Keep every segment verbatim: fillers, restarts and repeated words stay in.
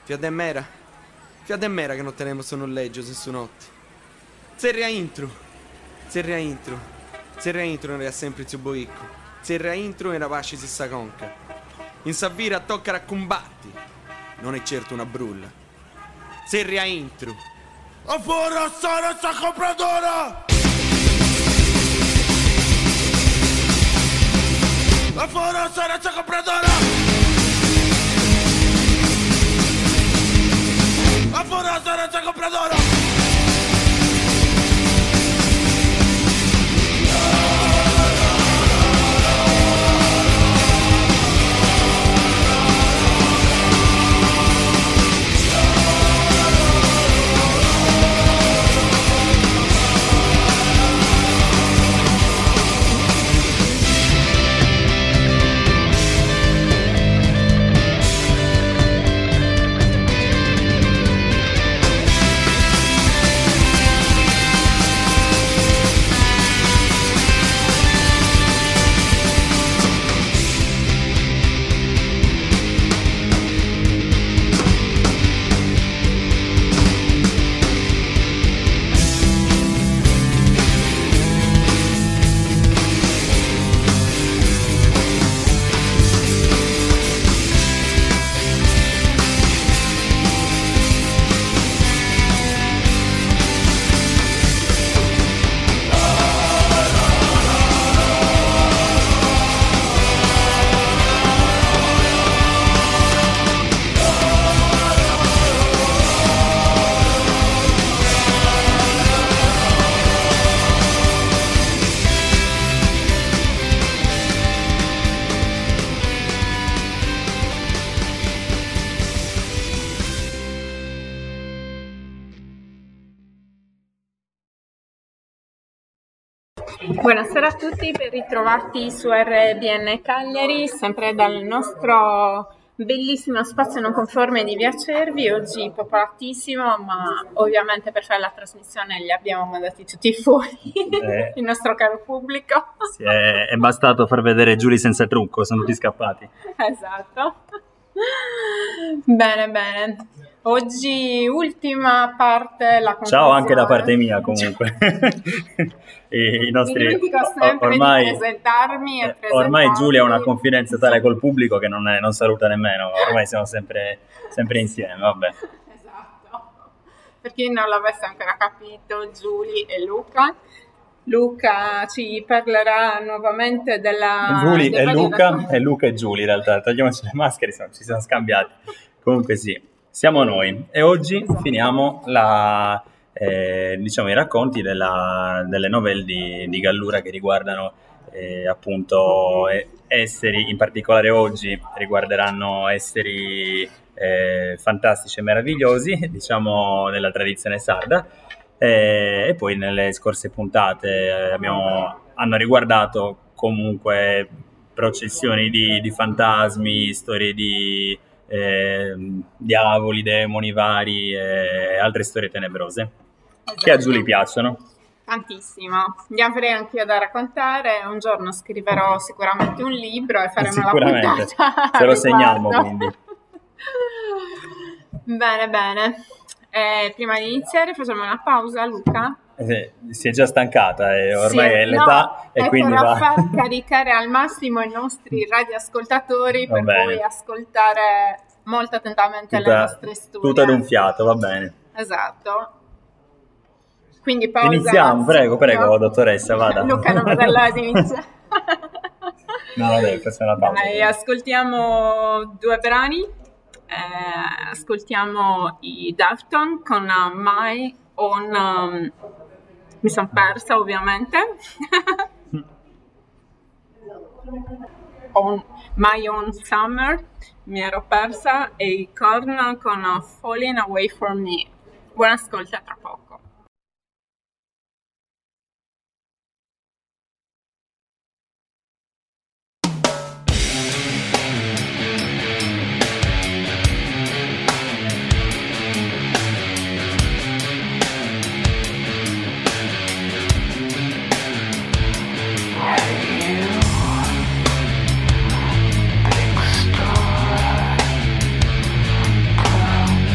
Fiat mera. Fiat mera che non tenemos un noleggio se su notte. Serra intro. Serra intro. Serra intro era sempre il suo boicco. Serra intro era pace si sa conca. In Savira tocca a combatti. Non è certo una brulla. Serra intro. A fuori sarà sta compradora! A fuori sarà sta compradora! A fuori sarà sta compradora! Buonasera a tutti, ben ritrovati su R B N Cagliari, sempre dal nostro bellissimo spazio non conforme di Via Cervi, oggi popolatissimo, ma ovviamente per fare la trasmissione li abbiamo mandati tutti fuori, eh, il nostro caro pubblico. Sì, è, è bastato far vedere Giulia senza trucco, sono tutti scappati. Esatto. Bene, bene. Oggi ultima parte, la Ciao anche da parte mia comunque. I nostri, Mi dimentico sempre ormai, di presentarmi e presentarmi. Ormai Giulia ha una confidenza tale col pubblico che non, è, non saluta nemmeno, ormai siamo sempre, sempre insieme, vabbè. Esatto. Per chi non l'avesse ancora capito, Giulia e Luca. Luca ci parlerà nuovamente della... Giulia e Luca, da... e Luca e Giulia in realtà, togliamoci le maschere, ci siamo scambiati. Comunque sì, siamo noi e oggi esatto. finiamo la... Eh, diciamo i racconti della, delle novelle di, di Gallura che riguardano eh, appunto eh, esseri, in particolare oggi riguarderanno esseri eh, fantastici e meravigliosi, diciamo nella tradizione sarda, eh, e poi nelle scorse puntate eh, abbiamo, hanno riguardato comunque processioni di, di fantasmi, storie di eh, diavoli, demoni vari e altre storie tenebrose. Esatto. Che a Giulia piacciono tantissimo, li avrei anche io da raccontare. Un giorno scriverò sicuramente un libro e faremo la puntata. Ce lo segniamo quindi. Bene, bene. Eh, prima di iniziare facciamo una pausa, Luca. Eh, si è già stancata e ormai sì, è l'età no, e quindi per va far caricare al massimo i nostri radioascoltatori per poi ascoltare molto attentamente tutta, le nostre storie. Tutto ad un fiato, va bene. Esatto. Quindi pausa. Iniziamo, prego, prego, dottoressa, vada. Luca non vede l'ora di iniziare. No, vabbè, questa è la pausa. Dai, ascoltiamo due brani. Eh, ascoltiamo i Deftones con uh, My Own... Um, mi sono persa, ovviamente. on, My Own Summer, mi ero persa, e i Korn con uh, Falling Away From Me. Buon ascolto, a tra poco. Extra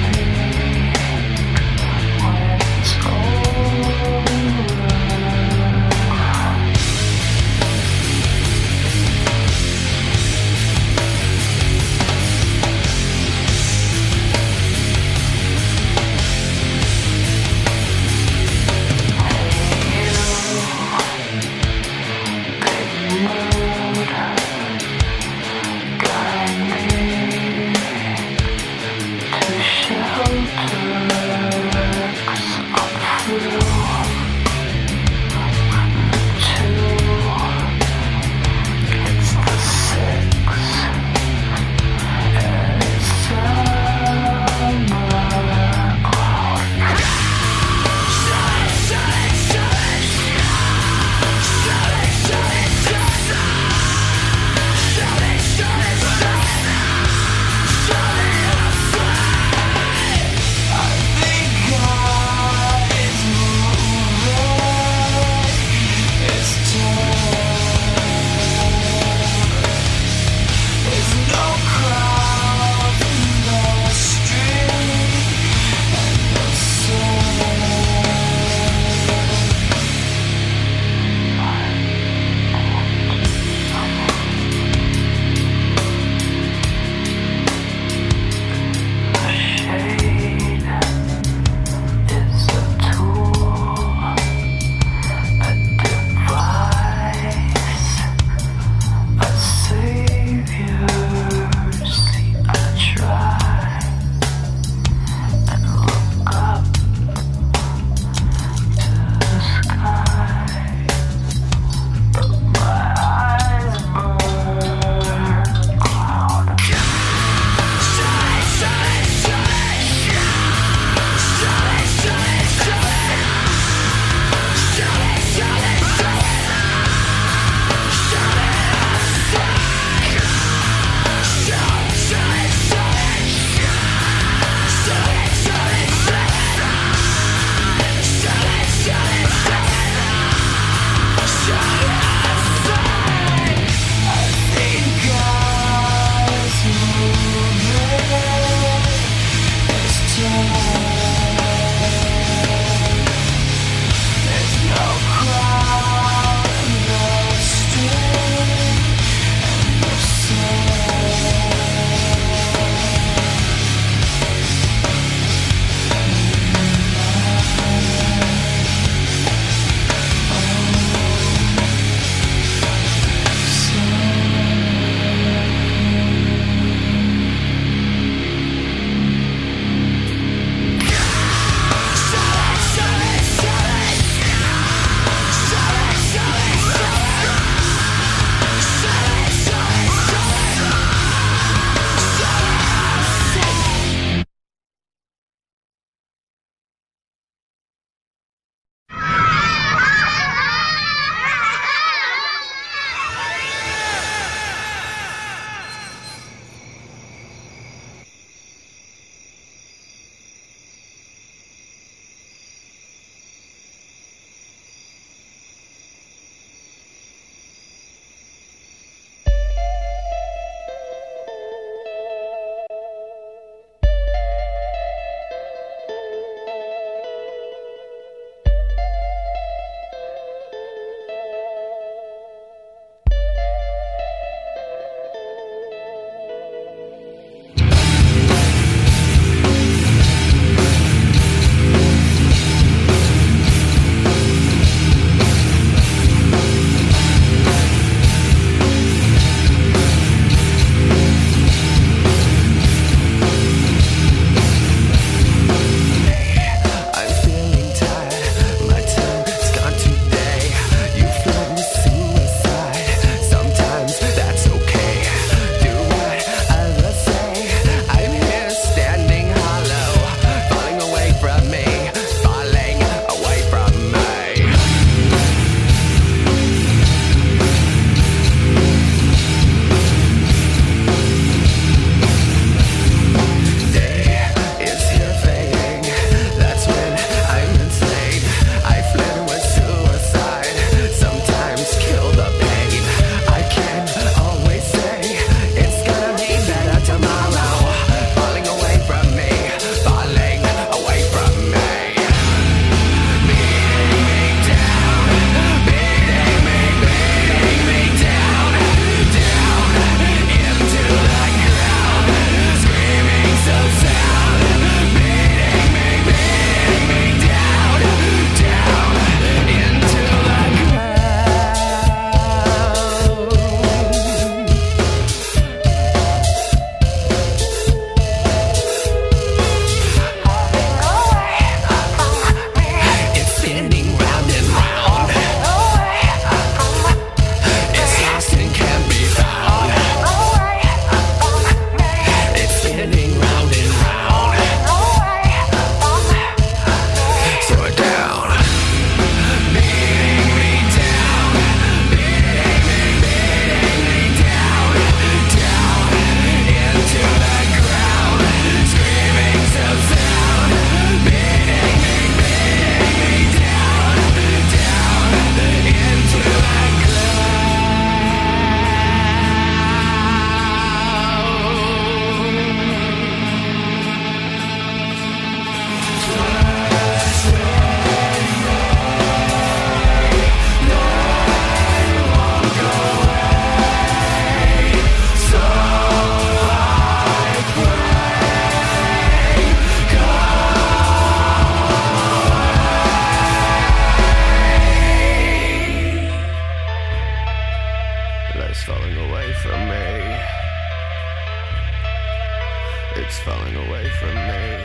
It's falling away from me.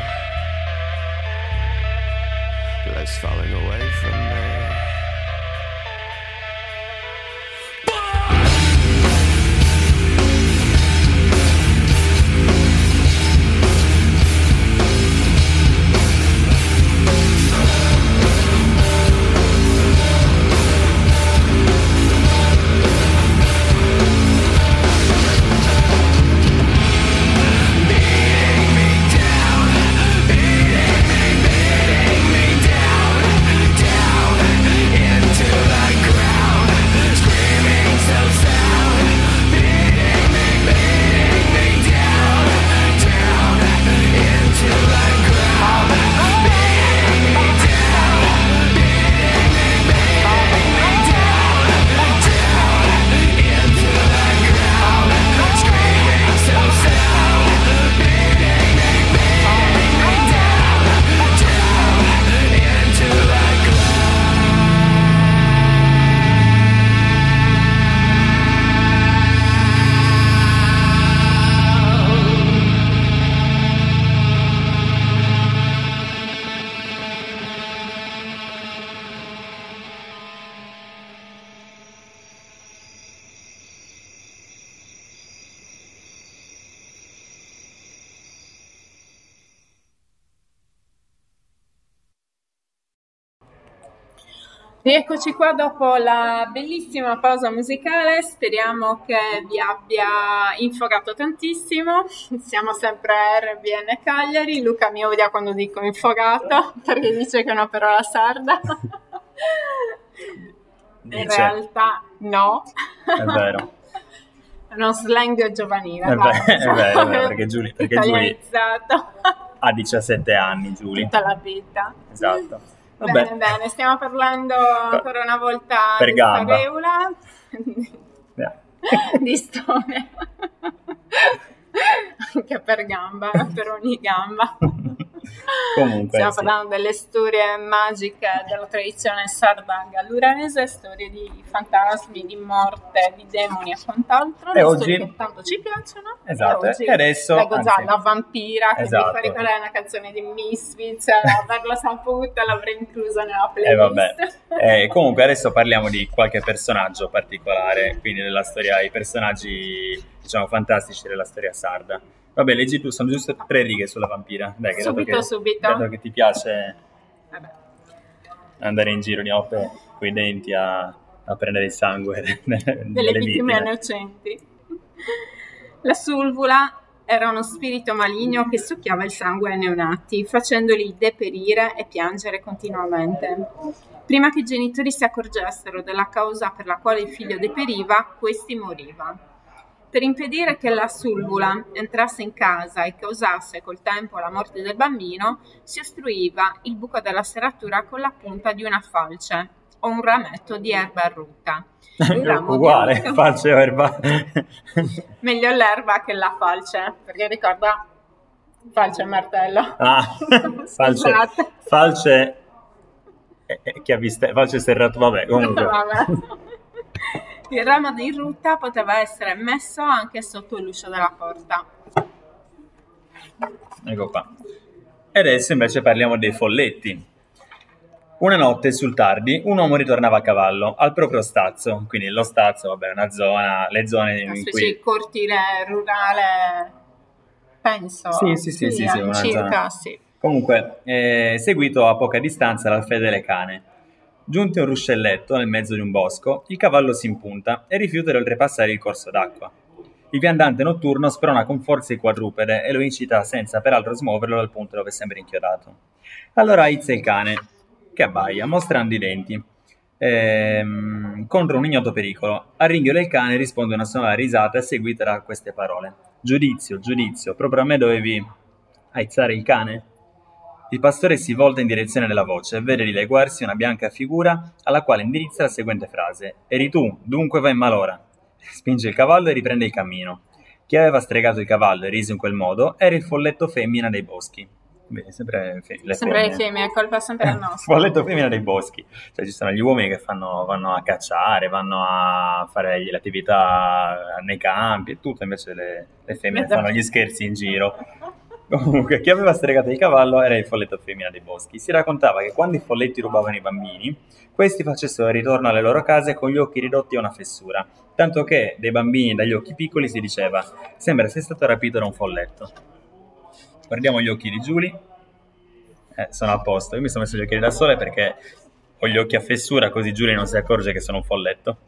Life's falling away from me. Rieccoci qua dopo la bellissima pausa musicale, speriamo che vi abbia infogato tantissimo. Siamo sempre a R B N Cagliari, Luca mi odia quando dico infogato perché dice che è una parola sarda. Dice. In realtà no. È vero. È uno slang giovanile. È, dai, vero, è vero, è vero, perché Giulia, perché Giulia italianizzato. ha diciassette anni, Giulia. Tutta la vita. Esatto. Vabbè. Bene, bene, stiamo parlando ancora una volta Per di gamba. Stareula, Yeah. di storia, anche per gamba, per ogni gamba. Comunque, Stiamo sì. parlando delle storie magiche della tradizione sarda gallurese, storie di fantasmi, di morte, di demoni e quant'altro, E le oggi- storie che tanto ci piacciono. Esatto, E oggi e adesso, leggo già anzi- la vampira, che Esatto. mi fa ricordare una canzone di Misfits, averla saputa l'avrei inclusa nella E playlist. vabbè. Eh, comunque adesso parliamo di qualche personaggio particolare, quindi della storia, i personaggi diciamo fantastici della storia sarda. Vabbè, leggi tu, sono giusto tre righe sulla vampira. Dai, che dato Subito, che, subito. dato che ti piace Vabbè. andare in giro di notte coi denti a, a prendere il sangue delle, Delle vittime innocenti. La sulvula era uno spirito maligno che succhiava il sangue ai neonati, facendoli deperire e piangere continuamente. Prima che i genitori si accorgessero della causa per la quale il figlio deperiva, questi moriva. Per impedire che la sulvula entrasse in casa e causasse col tempo la morte del bambino, si ostruiva il buco della serratura con la punta di una falce o un rametto di erba arruta. Il ramo di Uguale, arruta- falce o erba. Meglio l'erba che la falce, perché ricorda falce e martello. Ah, falce, Scusate. falce, eh, eh, chi ha visto, falce serrato, vabbè, comunque. Vabbè. Il ramo di ruta poteva essere messo anche sotto l'uscio della porta. Ecco qua. E adesso invece parliamo dei folletti. Una notte sul tardi un uomo ritornava a cavallo al proprio stazzo, quindi lo stazzo, vabbè, è una zona, le zone Una in specie cui... di cortile rurale, penso. Sì, sì, sì, sì, sì, una circa, zona. sì. Comunque, è seguito a poca distanza dal fedele cane. Giunti a un ruscelletto nel mezzo di un bosco, il cavallo si impunta e rifiuta di oltrepassare il corso d'acqua. Il viandante notturno sprona con forza il quadrupede e lo incita senza peraltro smuoverlo dal punto dove sembra inchiodato. Allora aizza il cane, che abbaia, mostrando i denti, ehm, contro un ignoto pericolo. Al ringhio del cane risponde una sonora risata seguita da queste parole. Giudizio, giudizio, proprio a me dovevi aizzare il cane? Il pastore si volta in direzione della voce e vede dileguarsi una bianca figura alla quale indirizza la seguente frase. Eri tu, dunque vai in malora. Spinge il cavallo e riprende il cammino. Chi aveva stregato il cavallo e riso in quel modo era il folletto femmina dei boschi. Beh, sempre fe- le Sempre le femmine. femmine, è colpa sempre la nostra. Folletto femmina dei boschi. Cioè ci sono gli uomini che fanno, vanno a cacciare, vanno a fare le attività nei campi e tutto, invece le, le femmine Esatto. fanno gli scherzi in giro. Comunque, chi aveva stregata di cavallo era il folletto femmina dei boschi. Si raccontava che quando i folletti rubavano i bambini, questi facessero il ritorno alle loro case con gli occhi ridotti a una fessura, tanto che dei bambini dagli occhi piccoli si diceva «sembra sia stato rapito da un folletto». Guardiamo gli occhi di Giulia. Eh, sono a posto. Io mi sono messo gli occhiali da sole perché ho gli occhi a fessura, così Giulia non si accorge che sono un folletto.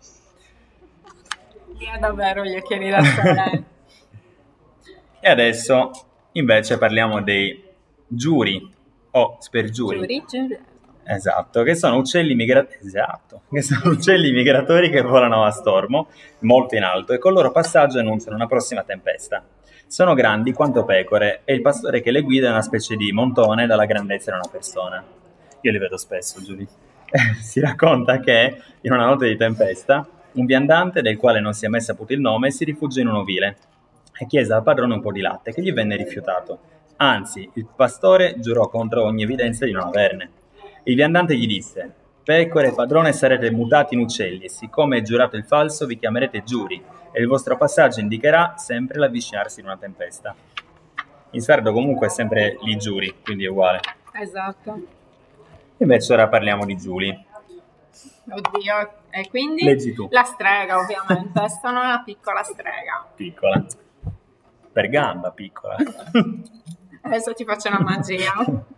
Io ha davvero gli occhiali da sole. E adesso invece parliamo dei giuri o spergiuri. Giuri, giuri. Esatto, che sono uccelli migratori, esatto, che sono uccelli migratori che volano a stormo, molto in alto, e col loro passaggio annunciano una prossima tempesta. Sono grandi quanto pecore e il pastore che le guida è una specie di montone dalla grandezza di una persona. Io li vedo spesso, Giulia. Si racconta che in una notte di tempesta un viandante, del quale non si è mai saputo il nome, si rifugia in un ovile e chiese al padrone un po' di latte, che gli venne rifiutato. Anzi, il pastore giurò contro ogni evidenza di non averne. Il viandante gli disse: «Pecore, padrone, sarete mutati in uccelli, e siccome è giurato il falso, vi chiamerete giuri, e il vostro passaggio indicherà sempre l'avvicinarsi di una tempesta». In sardo comunque è sempre li giuri, quindi è uguale. Esatto. Invece ora parliamo di Giulia. Oddio, e quindi? Leggi tu. La strega, ovviamente. Sono una piccola strega. Piccola. Per gamba, piccola. Adesso ti faccio una magia.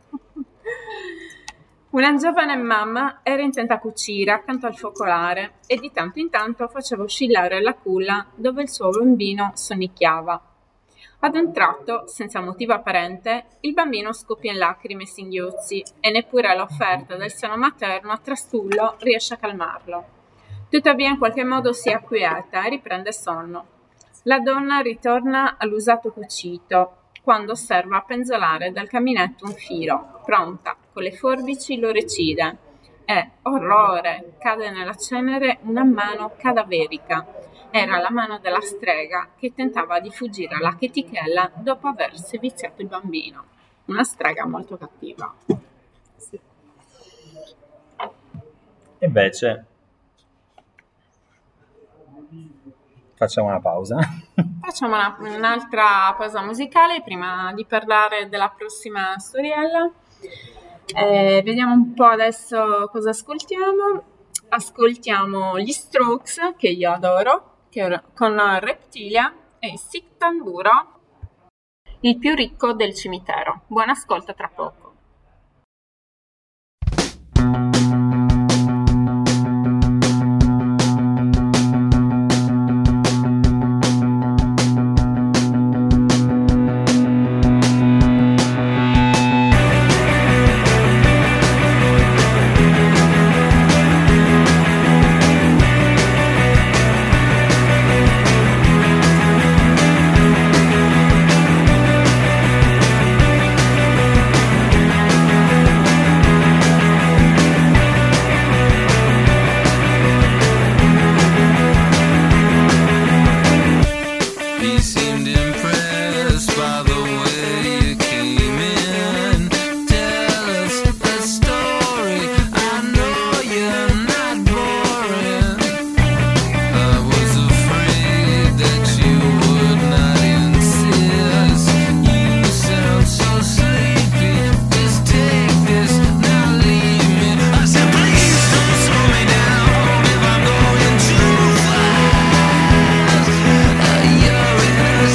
Una giovane mamma era intenta a cucire accanto al focolare e di tanto in tanto faceva oscillare la culla dove il suo bambino sonnicchiava. Ad un tratto, senza motivo apparente, il bambino scoppia in lacrime e singhiozzi e neppure l'offerta del seno materno a trastullo riesce a calmarlo. Tuttavia in qualche modo si acquieta e riprende sonno. La donna ritorna all'usato cucito quando osserva penzolare dal caminetto un filo, pronta, con le forbici lo recide e, orrore, cade nella cenere una mano cadaverica. Era la mano della strega che tentava di fuggire alla chetichella dopo aver seviziato il bambino. Una strega molto cattiva. Sì. Invece facciamo una pausa. Facciamo una, un'altra pausa musicale prima di parlare della prossima storiella. Eh, vediamo un po' adesso cosa ascoltiamo. Ascoltiamo gli Strokes, che io adoro, che con Reptilia e Sic Tamburo, il più ricco del cimitero. Buon ascolto tra poco. You're in a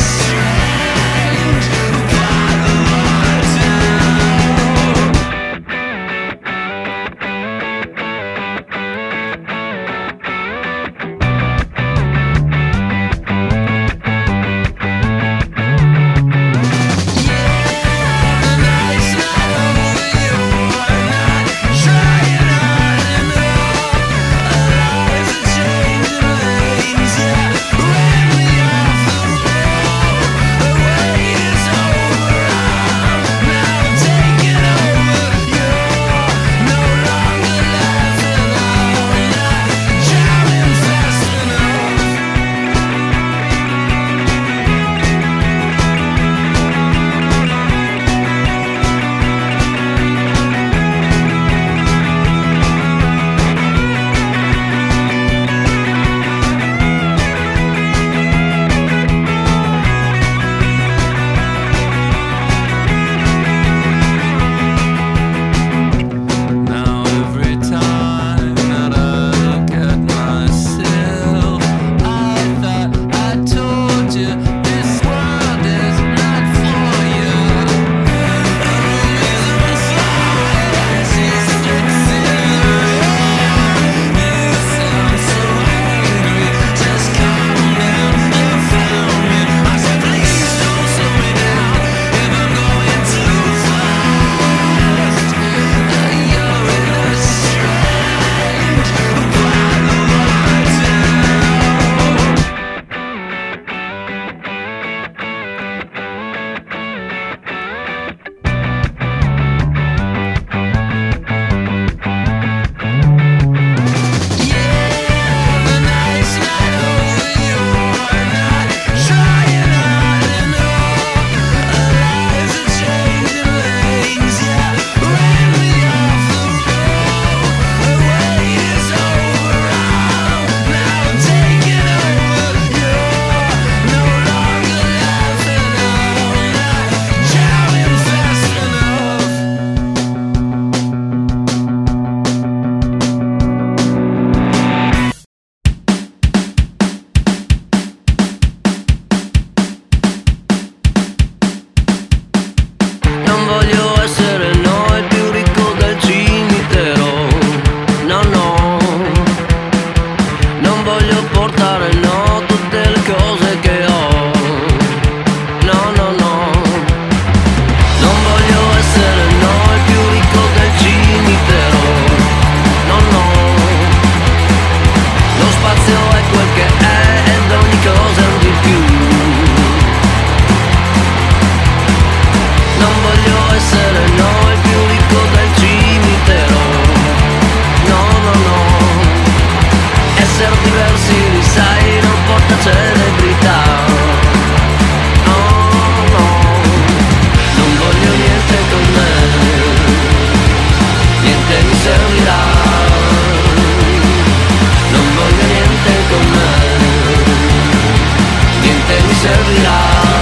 servirà.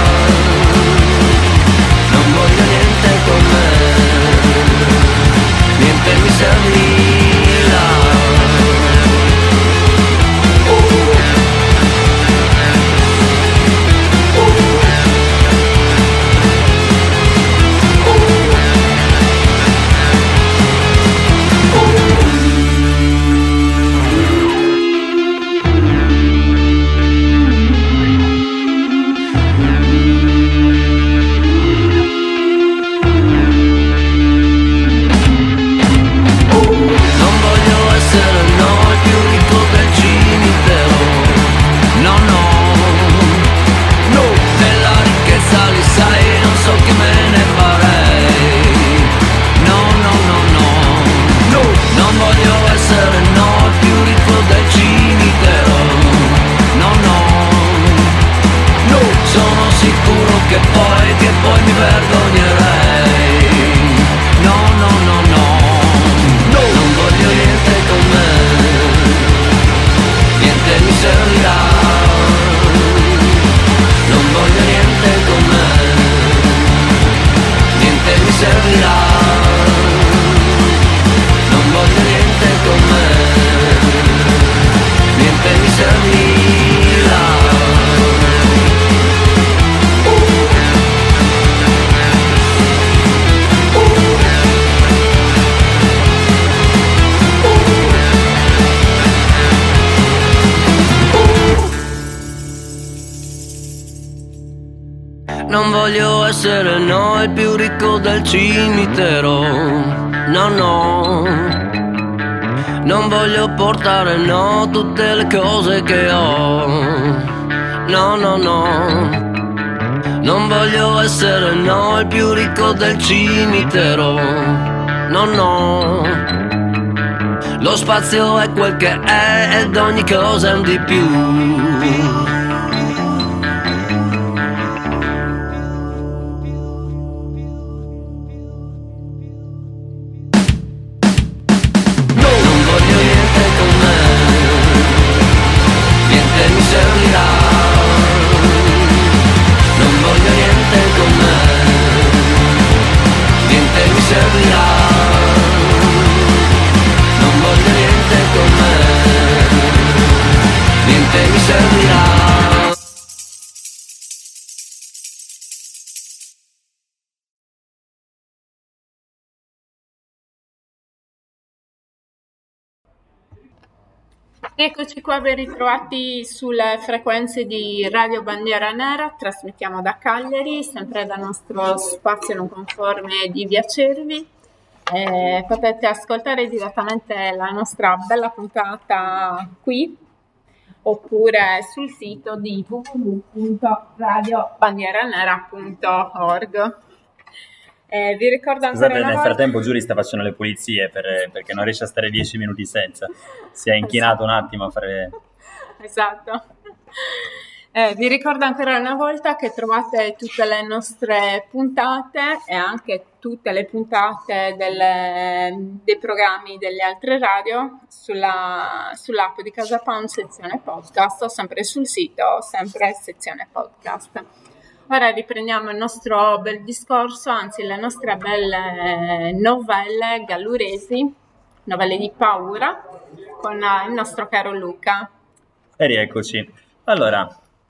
Non voglio niente con me, niente mi servirà. Che poi, che poi mi vergognerei. No, no, no, no, no. Non voglio niente con me, niente mi servirà. Non voglio niente con me, niente mi servirà. Non voglio niente con me, niente mi servirà. Non voglio essere no il più ricco del cimitero, no no. Non voglio portare no tutte le cose che ho, no no no. Non voglio essere no il più ricco del cimitero, no no. Lo spazio è quel che è ed ogni cosa è un di più. Eccoci qua ben ritrovati sulle frequenze di Radio Bandiera Nera, trasmettiamo da Cagliari, sempre dal nostro spazio non conforme di Via Cervi. Eh, potete ascoltare direttamente la nostra bella puntata qui, oppure sul sito di w w w punto radio bandiera nera punto org. Eh, vi ricordo ancora Scusate, una nel volta... frattempo Giuri sta facendo le pulizie per- perché non riesce a stare dieci minuti senza. Si è inchinato un attimo a fare... Esatto. Eh, vi ricordo ancora una volta che trovate tutte le nostre puntate e anche tutte le puntate delle- dei programmi delle altre radio sulla, sull'app di Casa Pound sezione podcast o sempre sul sito, sempre sezione podcast. Ora riprendiamo il nostro bel discorso, anzi le nostre belle novelle galluresi, novelle di paura, con eh, il nostro caro Luca. E rieccoci. Allora,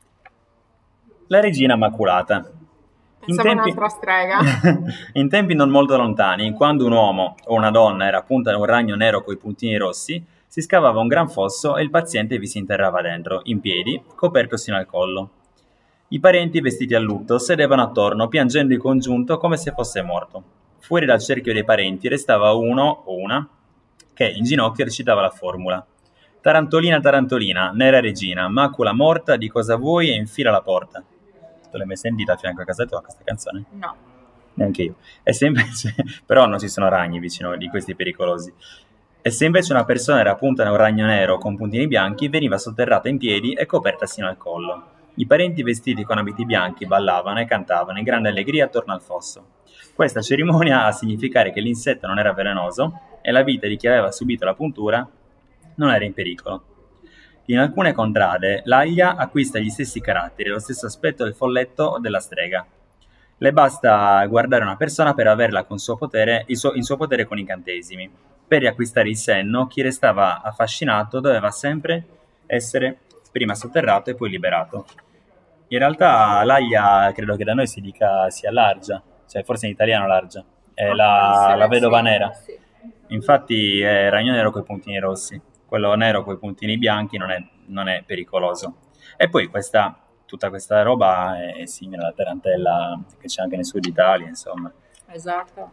la regina immacolata. In Pensavo tempi... un'altra strega. In tempi non molto lontani, quando un uomo o una donna era a punta di un ragno nero coi puntini rossi, si scavava un gran fosso e il paziente vi si interrava dentro, in piedi, coperto sino al collo. I parenti vestiti a lutto sedevano attorno, piangendo in congiunto come se fosse morto. Fuori dal cerchio dei parenti restava uno o una che in ginocchio recitava la formula. Tarantolina, tarantolina, nera regina, macula morta, di cosa vuoi e infila la porta. Tu l'hai mai sentita a fianco a casa tua questa canzone? No. Neanche io. E se invece... Però non ci sono ragni vicino di questi pericolosi. E se invece una persona era punta da un ragno nero con puntini bianchi, veniva sotterrata in piedi e coperta sino al collo. I parenti vestiti con abiti bianchi ballavano e cantavano in grande allegria attorno al fosso. Questa cerimonia a significare che l'insetto non era velenoso e la vita di chi aveva subito la puntura non era in pericolo. In alcune contrade l'aglia acquista gli stessi caratteri, lo stesso aspetto del folletto o della strega. Le basta guardare una persona per averla con suo potere, il suo, in suo potere con incantesimi. Per riacquistare il senno, chi restava affascinato doveva sempre essere prima sotterrato e poi liberato. In realtà l'aglia credo che da noi si dica sia largia, cioè forse in italiano largia, è Ah, la, essere, la vedova sì, nera. sì. Infatti è ragno nero con i puntini rossi, quello nero con i puntini bianchi non è, non è pericoloso. E poi questa, tutta questa roba è simile alla tarantella che c'è anche nel sud Italia, insomma. Esatto.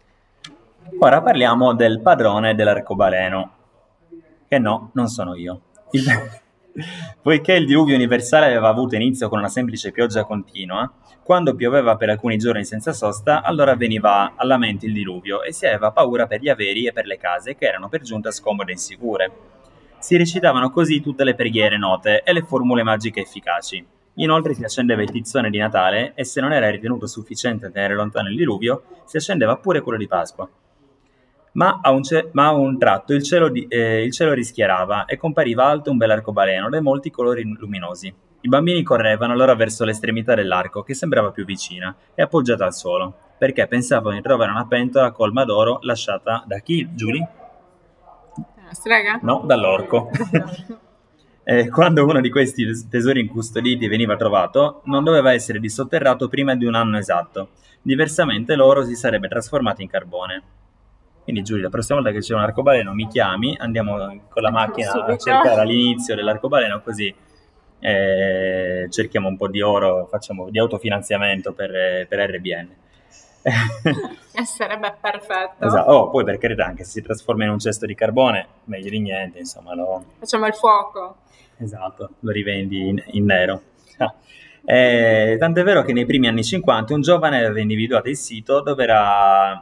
Ora parliamo del padrone dell'arcobaleno, che no, non sono io. Il... Poiché il diluvio universale aveva avuto inizio con una semplice pioggia continua, quando pioveva per alcuni giorni senza sosta, allora veniva alla mente il diluvio e si aveva paura per gli averi e per le case che erano per giunta scomode e insicure. Si recitavano così tutte le preghiere note e le formule magiche efficaci. Inoltre si accendeva il tizzone di Natale e se non era ritenuto sufficiente tenere lontano il diluvio, si accendeva pure quello di Pasqua. Ma a un, ce- ma a un tratto il cielo, di- eh, il cielo rischiarava e compariva alto un bel arcobaleno dai molti colori luminosi. I bambini correvano allora verso l'estremità dell'arco, che sembrava più vicina e appoggiata al suolo, perché pensavano di trovare una pentola colma d'oro lasciata da chi, Giulia? Una strega? No, dall'orco. Eh, quando uno di questi tesori incustoditi veniva trovato, non doveva essere dissotterrato prima di un anno esatto, diversamente l'oro si sarebbe trasformato in carbone. Quindi Giulia, la prossima volta che c'è un arcobaleno mi chiami, andiamo con la macchina a Subito. cercare all'inizio dell'arcobaleno, così eh, cerchiamo un po' di oro, facciamo di autofinanziamento per, per R B N. E sarebbe perfetto. Esatto. Oh, poi per carità, anche se si trasforma in un cesto di carbone, meglio di niente, insomma. Lo... Facciamo il fuoco. Esatto, lo rivendi in, in nero. Eh, tant'è vero che nei primi anni cinquanta un giovane aveva individuato il sito dove era...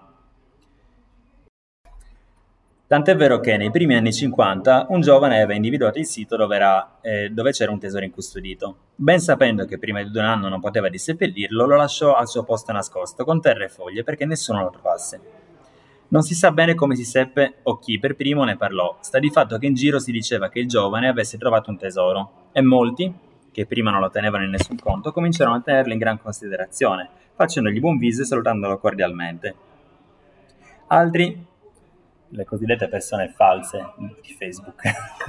Tant'è vero che nei primi anni cinquanta un giovane aveva individuato il sito dove, era, eh, dove c'era un tesoro incustodito. Ben sapendo che prima di un anno non poteva disseppellirlo, lo lasciò al suo posto nascosto, con terra e foglie, perché nessuno lo trovasse. Non si sa bene come si seppe o chi per primo ne parlò. Sta di fatto che in giro si diceva che il giovane avesse trovato un tesoro, e molti, che prima non lo tenevano in nessun conto, cominciarono a tenerlo in gran considerazione, facendogli buon viso e salutandolo cordialmente. Altri... le cosiddette persone false di Facebook.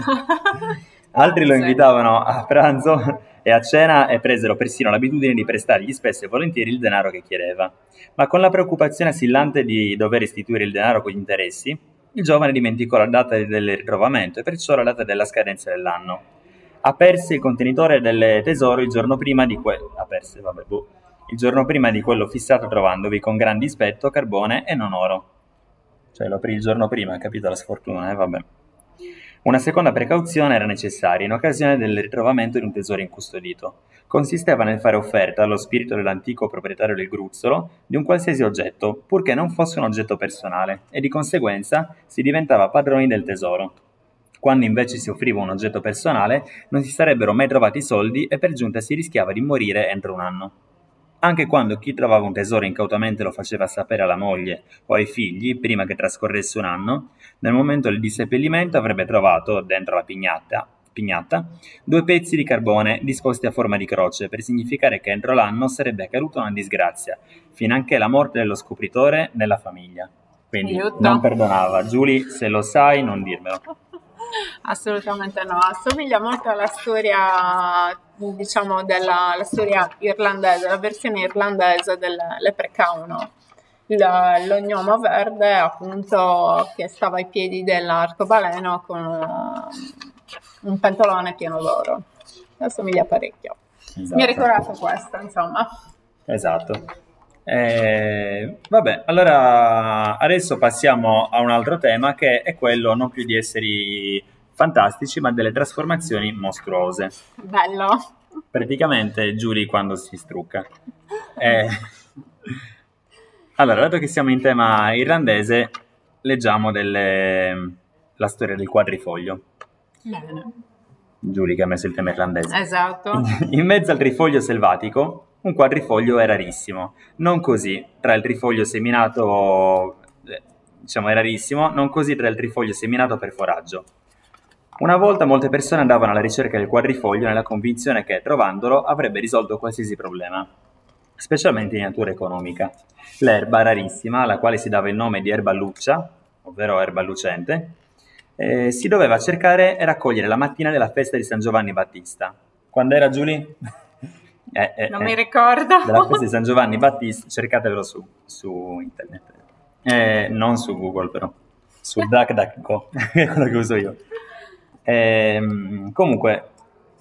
Altri lo invitavano a pranzo e a cena e presero persino l'abitudine di prestargli spesso e volentieri il denaro che chiedeva. Ma con la preoccupazione assillante di dover restituire il denaro con gli interessi, il giovane dimenticò la data del ritrovamento e perciò la data della scadenza dell'anno. Aperse il contenitore del tesoro il giorno prima di quello... Aperse, vabbè, boh. Il giorno prima di quello fissato trovandovi con gran dispetto carbone e non oro. Cioè lo aprì il giorno prima, hai capito la sfortuna, eh? Vabbè. Una seconda precauzione era necessaria in occasione del ritrovamento di un tesoro incustodito. Consisteva nel fare offerta allo spirito dell'antico proprietario del gruzzolo di un qualsiasi oggetto, purché non fosse un oggetto personale, e di conseguenza si diventava padroni del tesoro. Quando invece si offriva un oggetto personale, non si sarebbero mai trovati soldi e per giunta si rischiava di morire entro un anno. Anche quando chi trovava un tesoro incautamente lo faceva sapere alla moglie o ai figli prima che trascorresse un anno, nel momento del disseppellimento avrebbe trovato, dentro la pignatta, pignatta, due pezzi di carbone disposti a forma di croce per significare che entro l'anno sarebbe accaduta una disgrazia, finanche la morte dello scopritore nella famiglia. Quindi Aiuto. non perdonava. Giulia, se lo sai, non dirmelo. Assolutamente no, assomiglia molto alla storia, diciamo, della la storia irlandese, la versione irlandese del Leprechaun, il- l'ognomo verde appunto che stava ai piedi dell'arcobaleno con uh, un pentolone pieno d'oro. Assomiglia parecchio. Esatto. Mi ha ricordato questo, insomma. Esatto. Eh, vabbè, allora adesso passiamo a un altro tema che è quello non più di esseri fantastici, ma delle trasformazioni mostruose. Bello. Praticamente Giulia quando si strucca. Eh, allora, dato che siamo in tema irlandese, leggiamo delle... la storia del quadrifoglio. Bene. Giulia che ha messo il tema irlandese. Esatto. In mezzo al trifoglio selvatico, un quadrifoglio è rarissimo. Non così tra il trifoglio seminato, eh, diciamo è rarissimo, non così tra il trifoglio seminato per foraggio. Una volta molte persone andavano alla ricerca del quadrifoglio nella convinzione che, trovandolo, avrebbe risolto qualsiasi problema, specialmente in natura economica. L'erba rarissima, alla quale si dava il nome di erba luccia, ovvero erba lucente, eh, si doveva cercare e raccogliere la mattina della festa di San Giovanni Battista. Quando era, Giulia? Eh, eh, non eh, mi ricordo. Della festa di San Giovanni Battista, cercatevelo su, su internet. Eh, non su Google però, su DuckDuckGo, è quello che uso io. Eh, comunque,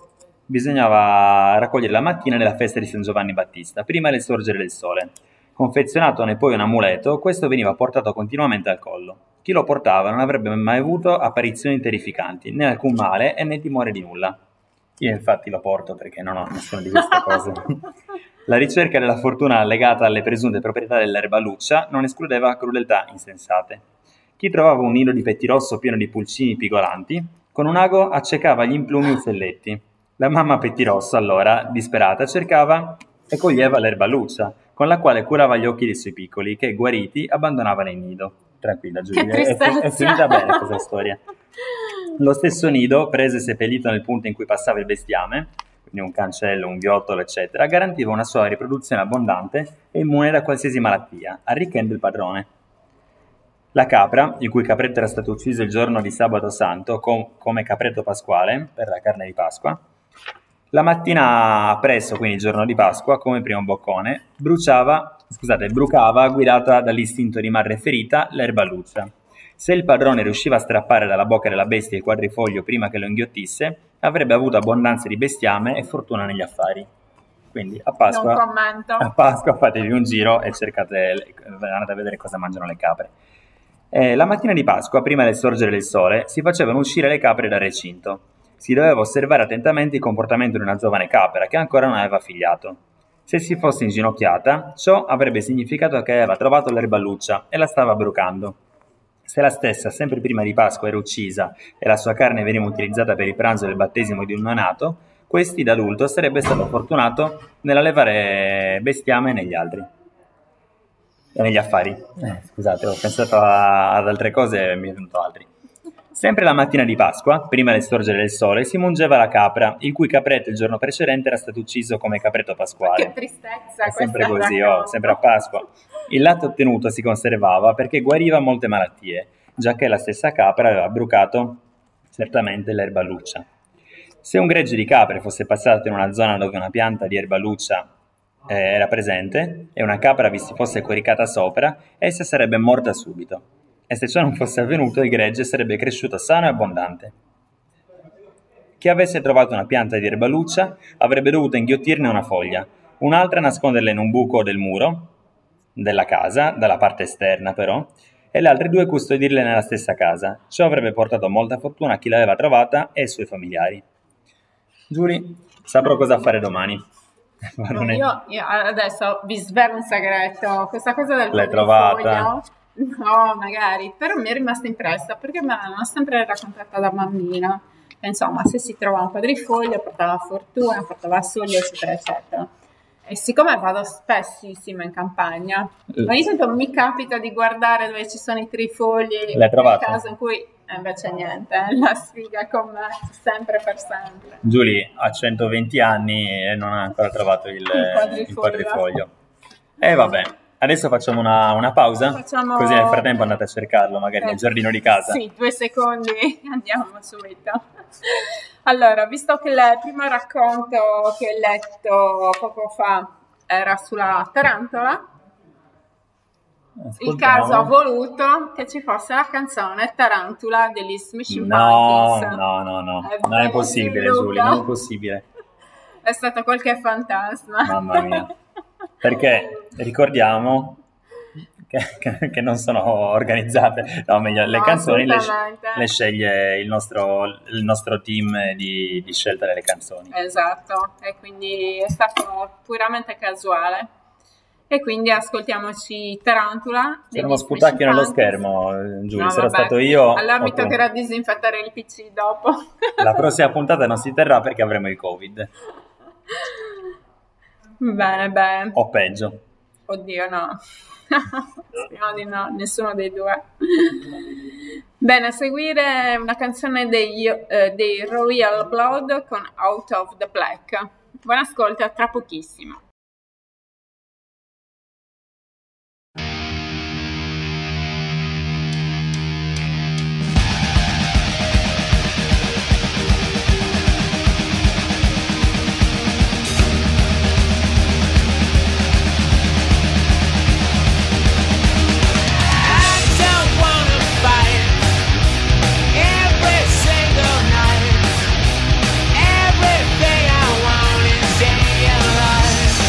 bisognava raccogliere la mattina della festa di San Giovanni Battista, prima del sorgere del sole. Confezionatone poi un amuleto, questo veniva portato continuamente al collo. Chi lo portava non avrebbe mai avuto apparizioni terrificanti, né alcun male e né timore di nulla. Io infatti lo porto perché non ho nessuna di queste cose. La ricerca della fortuna legata alle presunte proprietà dell'erba luccia non escludeva crudeltà insensate. Chi trovava un nido di pettirosso pieno di pulcini pigolanti, con un ago accecava gli implumi uccelletti. La mamma pettirosso, allora, disperata, cercava e coglieva l'erba luccia, con la quale curava gli occhi dei suoi piccoli, che, guariti, abbandonavano il nido. Tranquilla, Giulia, Che è, è, tristezza. è finita bene questa storia. Lo stesso nido, preso e seppellito nel punto in cui passava il bestiame, quindi un cancello, un viottolo, eccetera, garantiva una sua riproduzione abbondante e immune da qualsiasi malattia, arricchendo il padrone. La capra, il cui capretto era stato ucciso il giorno di Sabato Santo, com- come capretto pasquale, per la carne di Pasqua, la mattina presto, quindi il giorno di Pasqua, come primo boccone, bruciava, scusate, brucava, guidata dall'istinto di madre ferita, l'erba luccia. Se il padrone riusciva a strappare dalla bocca della bestia il quadrifoglio prima che lo inghiottisse, avrebbe avuto abbondanza di bestiame e fortuna negli affari. Quindi a Pasqua, Non commento. a Pasqua fatevi un giro e cercate, andate a vedere cosa mangiano le capre. Eh, la mattina di Pasqua, prima del sorgere del sole, si facevano uscire le capre dal recinto. Si doveva osservare attentamente il comportamento di una giovane capra che ancora non aveva figliato. Se si fosse inginocchiata, ciò avrebbe significato che aveva trovato l'erba luccia e la stava brucando. Se la stessa, sempre prima di Pasqua, era uccisa e la sua carne veniva utilizzata per il pranzo del battesimo di un neonato, questi da adulto sarebbe stato fortunato nell'allevare bestiame negli altri. E negli affari. Eh, scusate, ho pensato a, ad altre cose e mi è venuto altri. Sempre la mattina di Pasqua, prima del sorgere del sole, si mungeva la capra, il cui capretto il giorno precedente era stato ucciso come capretto pasquale. Che tristezza. È sempre questa così, racconta. oh, sempre a Pasqua. Il latte ottenuto si conservava perché guariva molte malattie, giacché la stessa capra aveva brucato certamente l'erba luccia. Se un gregge di capre fosse passato in una zona dove una pianta di erba luccia eh, era presente e una capra vi si fosse coricata sopra, essa sarebbe morta subito. E se ciò non fosse avvenuto, il gregge sarebbe cresciuto sano e abbondante. Chi avesse trovato una pianta di erba luccia avrebbe dovuto inghiottirne una foglia, un'altra nasconderla in un buco del muro della casa, dalla parte esterna però, e le altre due custodirle nella stessa casa. Ciò avrebbe portato molta fortuna a chi l'aveva trovata e ai suoi familiari. Giulia, saprò cosa fare domani. Ma non è- Io, io adesso vi svelo un segreto, questa cosa del L'hai quadrifoglio, trovata? no, magari, però mi è rimasta impressa perché me l'hanno sempre raccontata da bambina. Insomma, se si trova un quadrifoglio portava fortuna, portava soldi, eccetera, eccetera. E siccome vado spessissimo in campagna, ogni tanto mi capita di guardare dove ci sono i trifogli, L'hai trovato? nel caso in cui eh, invece niente, eh, la sfiga con me, sempre per sempre. Giulia ha centoventi anni e non ha ancora trovato il, quadrifoglio. il quadrifoglio. E vabbè, adesso facciamo una, una pausa, Facciamo- così nel frattempo andate a cercarlo magari nel Eh, giardino di casa. Sì, due secondi, andiamo subito. Allora, visto che il primo racconto che ho letto poco fa era sulla tarantola, il Ascoltiamo. caso ha voluto che ci fosse la canzone Tarantula degli Smashing No, Pumpkins. no, no, no, È non è vero, possibile Luca? Giulia, non è possibile, È stato qualche fantasma. mamma mia. Perché ricordiamo che, che- che non sono organizzate, no meglio, le No, canzoni le, assolutamente. le sceglie il nostro, il nostro team di, di scelta delle canzoni. Esatto, e quindi è stato puramente casuale. E quindi ascoltiamoci Tarantula. Saremo degli sputacchi Smashing nello Pumpkins. schermo, Giulia, No, se ero vabbè. stato io. Allora mi o tu. toccherà disinfettare il P C dopo. La prossima puntata non si terrà perché avremo il Covid, Bene, bene. o peggio. Oddio, no. Speriamo di no, nessuno dei due. Bene, a seguire una canzone dei, eh, dei Royal Blood con Out of the Black. Buon ascolto, a tra pochissimo. Everything I want is in your life.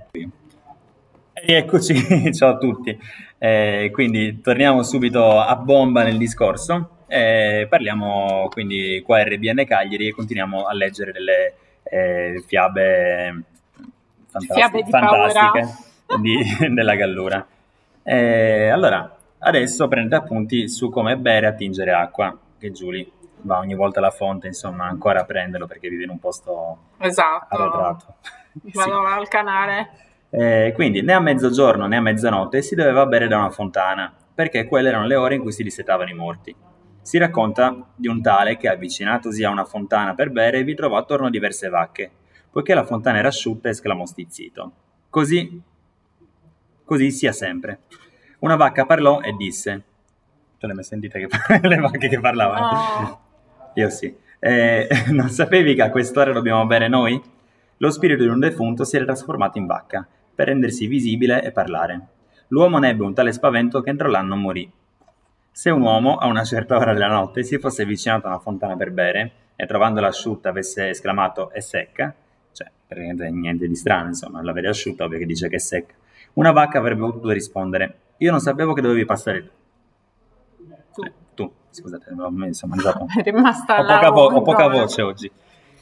E eccoci, ciao a tutti. Eh, quindi torniamo subito a bomba nel discorso. Eh, parliamo quindi qua a R B N Cagliari e continuiamo a leggere delle eh, fiabe, fantasti- Fiabe di fantastiche paura. di- della Gallura. Eh, allora, adesso prende appunti su come bere e attingere acqua, che Giulia va ogni volta alla fonte, insomma, ancora a prenderlo perché vive in un posto Esatto. arretrato. Vado al canale. Eh, quindi né a mezzogiorno né a mezzanotte si doveva bere da una fontana, perché quelle erano le ore in cui si dissetavano i morti. Si racconta di un tale che, avvicinatosi a una fontana per bere, vi trovò attorno diverse vacche. Poiché la fontana era asciutta, esclamò stizzito: Così, così sia sempre. Una vacca parlò e disse: Tu le hai mai sentite che le vacche che parlavano? No. Io sì. Eh, non sapevi che a quest'ora dobbiamo bere noi? Lo spirito di un defunto si era trasformato in vacca, per rendersi visibile e parlare. L'uomo ne ebbe un tale spavento che entro l'anno morì. Se un uomo, a una certa ora della notte, si fosse avvicinato a una fontana per bere, e trovandola asciutta avesse esclamato «è secca», cioè, praticamente niente di strano, insomma, la vede asciutta, ovvio che dice che è secca, una vacca avrebbe potuto rispondere «io non sapevo che dovevi passare tu». Tu. Eh, tu, scusate, ho messo, mangiato. È rimasta Ho là. poca, vo- ho un poca po'. voce oggi.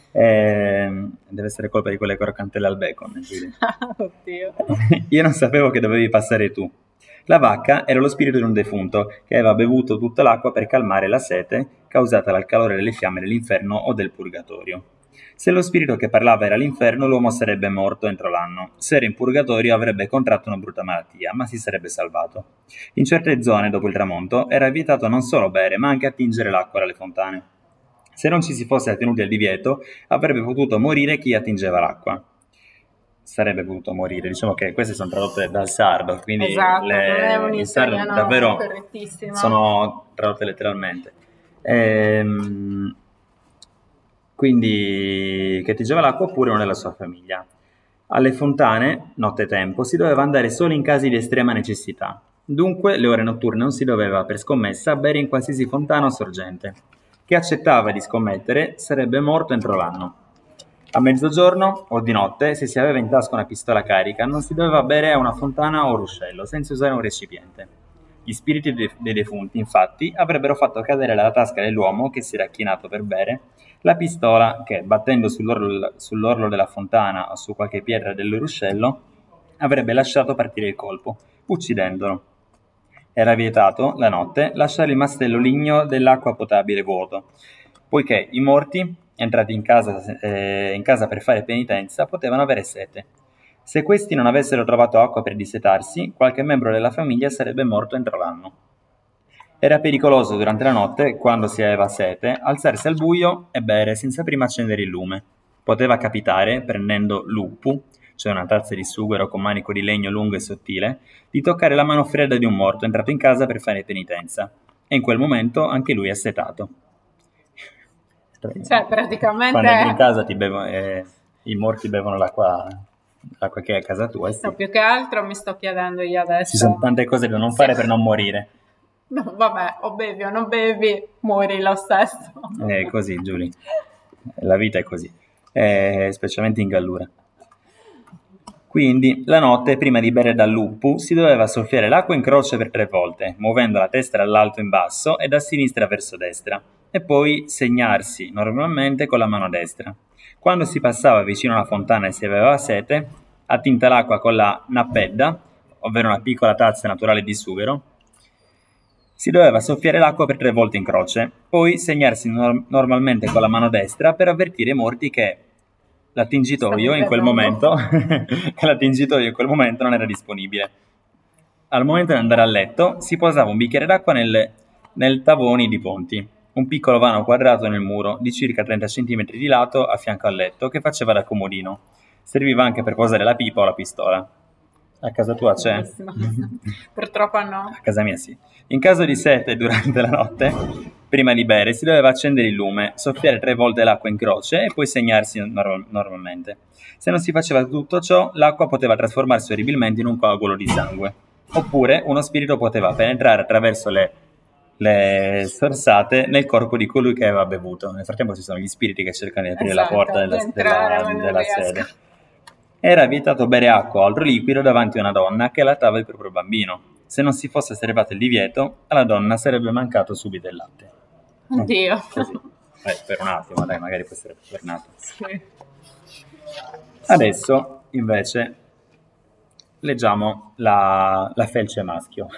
Eh, deve essere colpa di quelle croccantelle al bacon. quindi. Oddio. Io non sapevo che dovevi passare tu. La vacca era lo spirito di un defunto che aveva bevuto tutta l'acqua per calmare la sete causata dal calore delle fiamme dell'inferno o del purgatorio. Se lo spirito che parlava era l'inferno, l'uomo sarebbe morto entro l'anno. Se era in purgatorio avrebbe contratto una brutta malattia, ma si sarebbe salvato. In certe zone, dopo il tramonto, era vietato non solo bere, ma anche attingere l'acqua dalle fontane. Se non ci si fosse attenuti al divieto, avrebbe potuto morire chi attingeva l'acqua. Sarebbe potuto morire, diciamo che queste sono tradotte dal sardo, quindi Esatto, le- non è un il sardo italiano davvero correttissimo. sono tradotte letteralmente. Ehm, quindi che attingeva l'acqua oppure uno della sua famiglia. Alle fontane, nottetempo, si doveva andare solo in casi di estrema necessità. Dunque, le ore notturne non si doveva, per scommessa, bere in qualsiasi fontana o sorgente. Chi accettava di scommettere sarebbe morto entro l'anno. A mezzogiorno o di notte, se si aveva in tasca una pistola carica, non si doveva bere a una fontana o ruscello, senza usare un recipiente. Gli spiriti de- dei defunti, infatti, avrebbero fatto cadere dalla tasca dell'uomo che si era chinato per bere la pistola che, battendo sull'orlo, sull'orlo della fontana o su qualche pietra del ruscello, avrebbe lasciato partire il colpo, uccidendolo. Era vietato, la notte, lasciare il mastello ligneo dell'acqua potabile vuoto, poiché i morti, entrati in casa, eh, in casa per fare penitenza, potevano avere sete. Se questi non avessero trovato acqua per dissetarsi, qualche membro della famiglia sarebbe morto entro l'anno. Era pericoloso durante la notte, quando si aveva sete, alzarsi al buio e bere senza prima accendere il lume. Poteva capitare, prendendo l'uppu, cioè una tazza di sughero con manico di legno lungo e sottile, di toccare la mano fredda di un morto entrato in casa per fare penitenza. E in quel momento anche lui è assetato. Cioè, praticamente... Quando entri in casa ti bevo, eh, i morti bevono l'acqua, l'acqua che è a casa tua. Sì. No, più che altro mi sto chiedendo io adesso. Ci sono tante cose da non fare per non morire. No, vabbè, o bevi o non bevi, muori lo stesso. È così, Giulia. La vita è così, eh, specialmente in Gallura. Quindi, la notte, prima di bere dall'uppu, si doveva soffiare l'acqua in croce per tre volte, muovendo la testa dall'alto in basso e da sinistra verso destra, e poi segnarsi normalmente con la mano destra. Quando si passava vicino alla fontana e si aveva sete, attinta l'acqua con la nappedda, ovvero una piccola tazza naturale di sughero, si doveva soffiare l'acqua per tre volte in croce, poi segnarsi nor- normalmente con la mano destra per avvertire i morti che l'attingitoio in quel momento che l'attingitoio in quel momento non era disponibile. Al momento di andare a letto si posava un bicchiere d'acqua nel, nel tavoni di Ponti, un piccolo vano quadrato nel muro di circa trenta centimetri di lato a fianco al letto che faceva da comodino. Serviva anche per posare la pipa o la pistola. A casa tua c'è? Purtroppo no. A casa mia sì. In caso di sete durante la notte, prima di bere, si doveva accendere il lume, soffiare tre volte l'acqua in croce e poi segnarsi norm- normalmente. Se non si faceva tutto ciò, l'acqua poteva trasformarsi orribilmente in un coagulo di sangue. Oppure uno spirito poteva penetrare attraverso le, le sorsate nel corpo di colui che aveva bevuto. Nel frattempo ci sono gli spiriti che cercano di aprire Esatto, la porta della, di entrare, della, ma non della riesco. sede. Era vietato bere acqua o altro liquido davanti a una donna che allattava il proprio bambino. Se non si fosse osservato il divieto, alla donna sarebbe mancato subito il latte. Oddio. Così. Eh, per un attimo, dai, magari può essere tornato. Sì. Adesso, invece, leggiamo la, la felce maschio.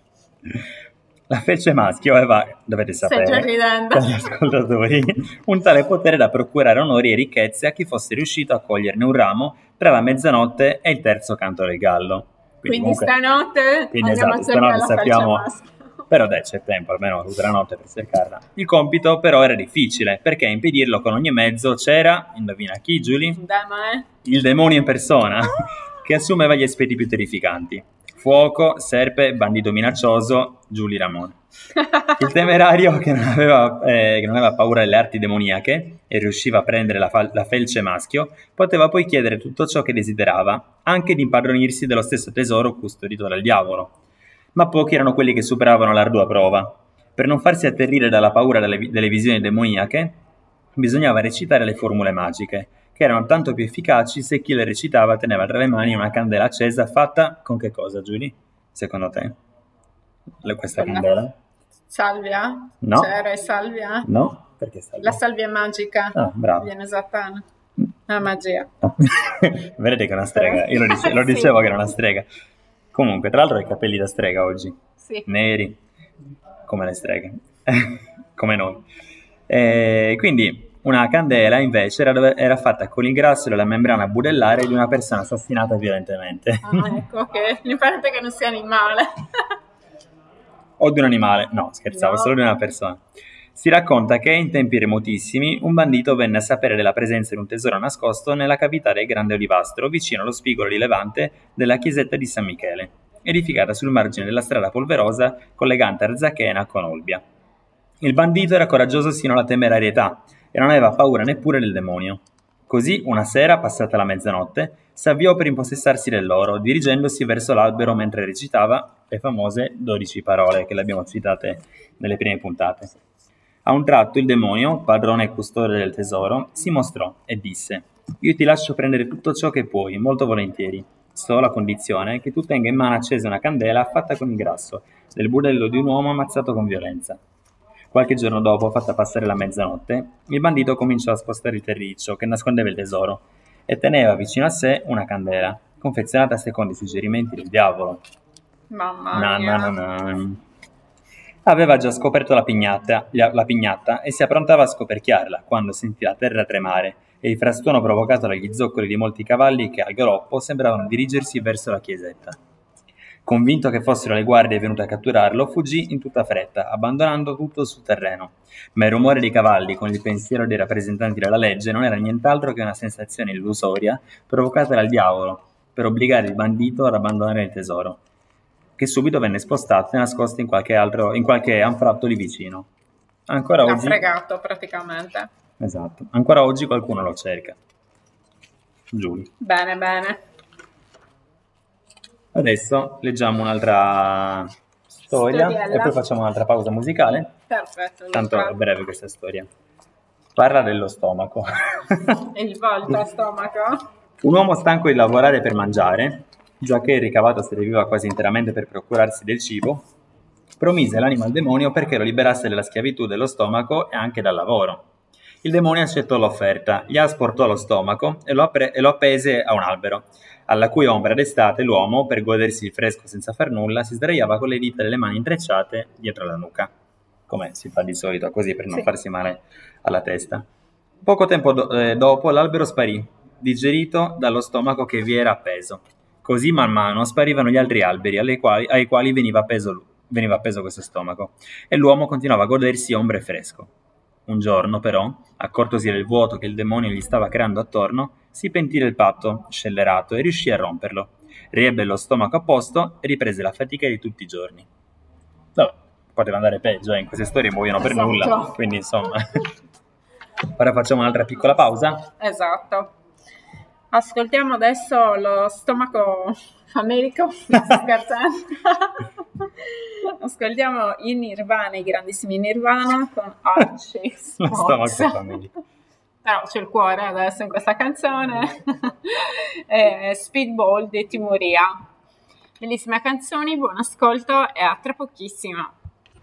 La felce maschio aveva, dovete sapere, Stai già ridendo. cari ascoltatori, un tale potere da procurare onori e ricchezze a chi fosse riuscito a coglierne un ramo tra la mezzanotte e il terzo canto del gallo. Quindi comunque- stanotte quindi andiamo esatto, a cercare stanotte la sappiamo, felce maschio. però dai, c'è tempo, almeno tutta la notte per cercarla. Il compito però era difficile, perché a impedirlo con ogni mezzo c'era, indovina chi, Giulia? Demone. Il demonio in persona, che assumeva gli aspetti più terrificanti. Fuoco, serpe, bandito minaccioso, Giulia Ramone. Il temerario che non aveva, eh, che non aveva paura delle arti demoniache e riusciva a prendere la, fal- la felce maschio, poteva poi chiedere tutto ciò che desiderava, anche di impadronirsi dello stesso tesoro custodito dal diavolo. Ma pochi erano quelli che superavano l'ardua prova. Per non farsi atterrire dalla paura delle, delle visioni demoniache, bisognava recitare le formule magiche, che erano tanto più efficaci se chi le recitava teneva tra le mani una candela accesa fatta con che cosa, Giulia? Secondo te? Le- Questa Con la- candela? Salvia? No. C'era salvia? No? Perché salve? La salvia magica. Ah, bravo. Viene usata la magia. Vedete che è una strega. Io lo, dice- lo Sì. dicevo che era una strega. Comunque, tra l'altro hai i capelli da strega oggi. Sì. Neri, come le streghe. Come noi. E quindi una candela invece era, dove- era fatta con il grasso della membrana budellare di una persona assassinata violentemente. Ah, ecco, ok. L'importante è che non sia animale. O di un animale. No, scherzavo, No. solo di una persona. Si racconta che in tempi remotissimi un bandito venne a sapere della presenza di un tesoro nascosto nella cavità del Grande Olivastro, vicino allo spigolo di levante della chiesetta di San Michele, edificata sul margine della strada polverosa collegante Arzachena con Olbia. Il bandito era coraggioso sino alla temerarietà e non aveva paura neppure del demonio. Così, una sera, passata la mezzanotte, s'avviò per impossessarsi dell'oro, dirigendosi verso l'albero mentre recitava le famose dodici parole che le abbiamo citate nelle prime puntate. A un tratto il demonio, padrone e custode del tesoro, si mostrò e disse: «Io ti lascio prendere tutto ciò che puoi, molto volentieri, solo a condizione che tu tenga in mano accesa una candela fatta con il grasso del budello di un uomo ammazzato con violenza». Qualche giorno dopo, fatta passare la mezzanotte, il bandito cominciò a spostare il terriccio che nascondeva il tesoro e teneva vicino a sé una candela, confezionata secondo i suggerimenti del diavolo. Mamma Na, mia. na, na, na. Aveva già scoperto la pignatta, la pignatta e si approntava a scoperchiarla quando sentì la terra tremare e il frastuono provocato dagli zoccoli di molti cavalli che al galoppo sembravano dirigersi verso la chiesetta. Convinto che fossero le guardie venute a catturarlo, fuggì in tutta fretta, abbandonando tutto sul terreno. Ma il rumore dei cavalli con il pensiero dei rappresentanti della legge non era nient'altro che una sensazione illusoria provocata dal diavolo per obbligare il bandito ad abbandonare il tesoro, che subito venne spostato e nascosto in qualche altro, in qualche anfratto lì vicino. Ancora L'ha oggi, fregato praticamente. esatto, ancora oggi qualcuno lo cerca. Giulia. Bene, bene. Adesso leggiamo un'altra storia Storiella. e poi facciamo un'altra pausa musicale. Perfetto. Tanto allora. è breve questa storia. Parla dello stomaco. Il volta stomaco. Un uomo stanco di lavorare per mangiare, già che il ricavato serviva quasi interamente per procurarsi del cibo, promise l'anima al demonio perché lo liberasse dalla schiavitù dello stomaco e anche dal lavoro. Il demonio accettò l'offerta, gli asportò lo stomaco e lo, appre- e lo appese a un albero, alla cui ombra d'estate l'uomo, per godersi il fresco senza far nulla, si sdraiava con le dita delle mani intrecciate dietro la nuca, come si fa di solito, così per non Sì. farsi male alla testa. Poco tempo do- eh, dopo l'albero sparì, digerito dallo stomaco che vi era appeso. Così man mano sparivano gli altri alberi alle quali- ai quali veniva appeso, lu- veniva appeso questo stomaco, e l'uomo continuava a godersi ombra e fresco. Un giorno, però, accortosi del vuoto che il demonio gli stava creando attorno, si pentì del patto, scellerato, e riuscì a romperlo. Riebbe lo stomaco a posto e riprese la fatica di tutti i giorni. Vabbè, poteva andare peggio, eh, in queste storie muoiono per Esatto. nulla, quindi insomma. Ora facciamo un'altra piccola pausa. Esatto. Ascoltiamo adesso lo stomaco famelico. No, sto scherzando. Ascoltiamo i Nirvana, i grandissimi Nirvana con Archie Lo stomaco Fox. famelico. però c'è il cuore adesso in questa canzone. eh, Speedball di Timoria. Bellissime canzoni, buon ascolto e a tra pochissimo.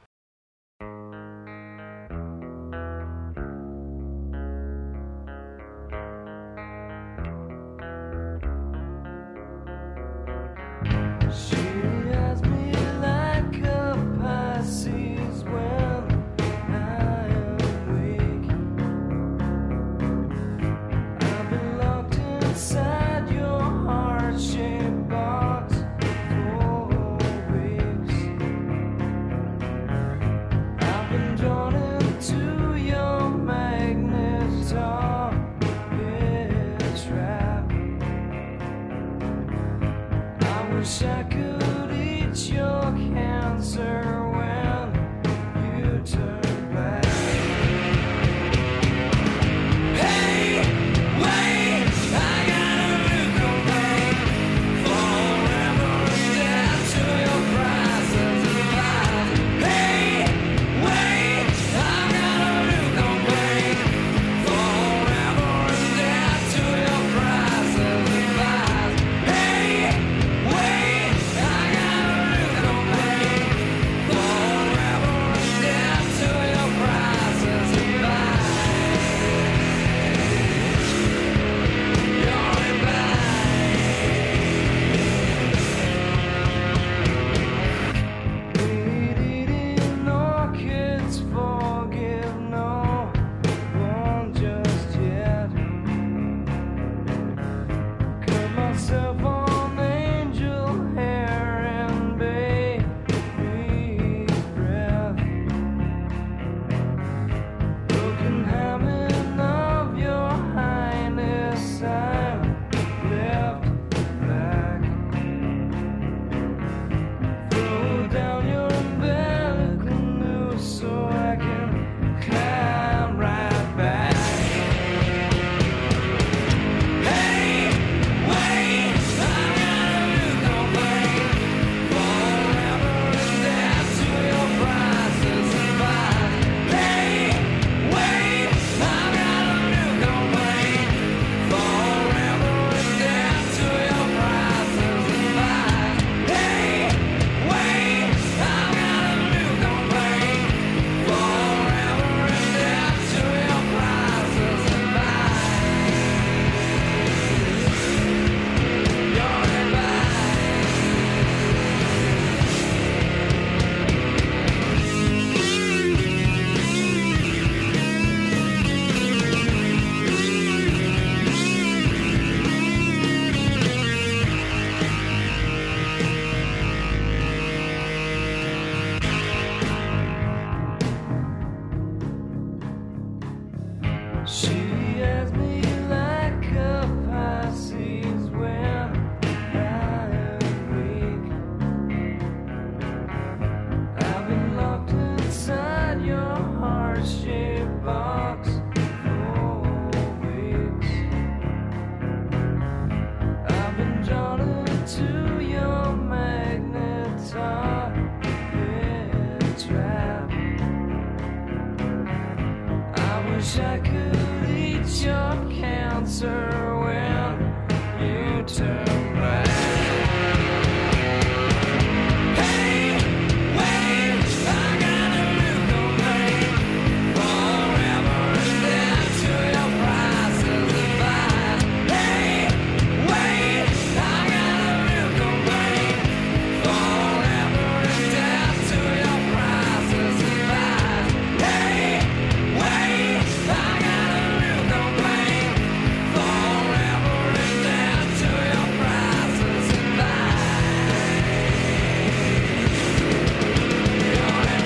Wish I could eat your cancer when you turn back. Hey, wait, I got a new complaint. Forever dead to your prices and lies. Hey, wait, I got a new complaint. Forever dead to your prices and lies. Hey, wait, I got a new complaint. Forever dead to your prices and lies. You're in Bleeding orchids forgive no one just yet. Cut myself on angel hair and baby's breath. Broken habit of your highness, I'm left back. Throw down your umbilical noose so I can climb right back. Hey, wait, I got a new complaint. Forever dead to your prices and lies. Hey, wait, I got a new complaint. Forever dead to your prices and lies. Hey, wait, I got a new complaint. Forever dead to your prices and lies. You're in She has me like a Pisces when I am weak. I've been locked inside your heart-shaped box for weeks. I've been drawn into your magnet target trap. I wish I could eat your cancer when you turn back. Hey, wait, I got a new complaint. Forever dead to your prices and lies. Hey, wait, I got a new complaint. Forever dead to your prices and lies. Hey, wait, I got a new complaint. Forever dead to your prices and lies. You're in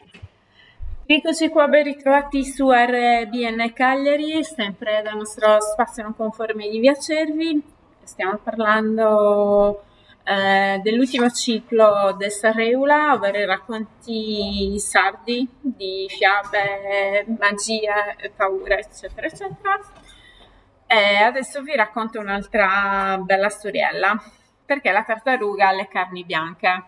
Eccoci qua, ben ritrovati su R B N Cagliari, sempre dal nostro spazio non conforme di Via Cervi. Stiamo parlando eh, dell'ultimo ciclo del Sarreula, ovvero i racconti sardi di fiabe, magie, paure, eccetera, eccetera. E adesso vi racconto un'altra bella storiella, perché la tartaruga ha le carni bianche.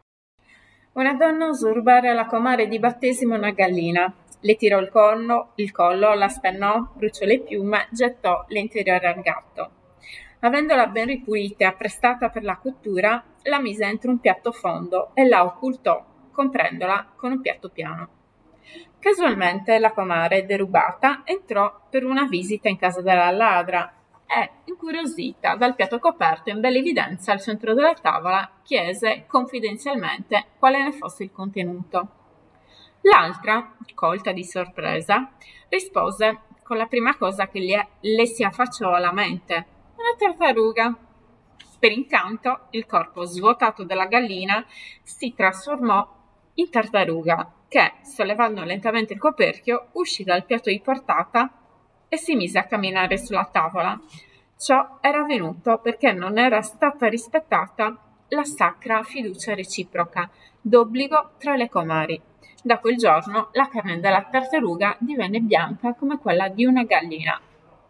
Una donna osò rubare alla comare di battesimo una gallina. Le tirò il collo, il collo, la spennò, bruciò le piume, gettò l'interiore al gatto. Avendola ben ripulita e apprestata per la cottura, la mise entro un piatto fondo e la occultò, comprendola con un piatto piano. Casualmente la comare, derubata, entrò per una visita in casa della ladra e, incuriosita dal piatto coperto in bella evidenza al centro della tavola, chiese confidenzialmente quale ne fosse il contenuto. L'altra, colta di sorpresa, rispose con la prima cosa che le, le si affacciò alla mente: una tartaruga. Per incanto, il corpo svuotato della gallina si trasformò in tartaruga, che, sollevando lentamente il coperchio, uscì dal piatto di portata e si mise a camminare sulla tavola. Ciò era avvenuto perché non era stata rispettata la sacra fiducia reciproca, d'obbligo tra le comari. Da quel giorno la carne della tartaruga divenne bianca come quella di una gallina.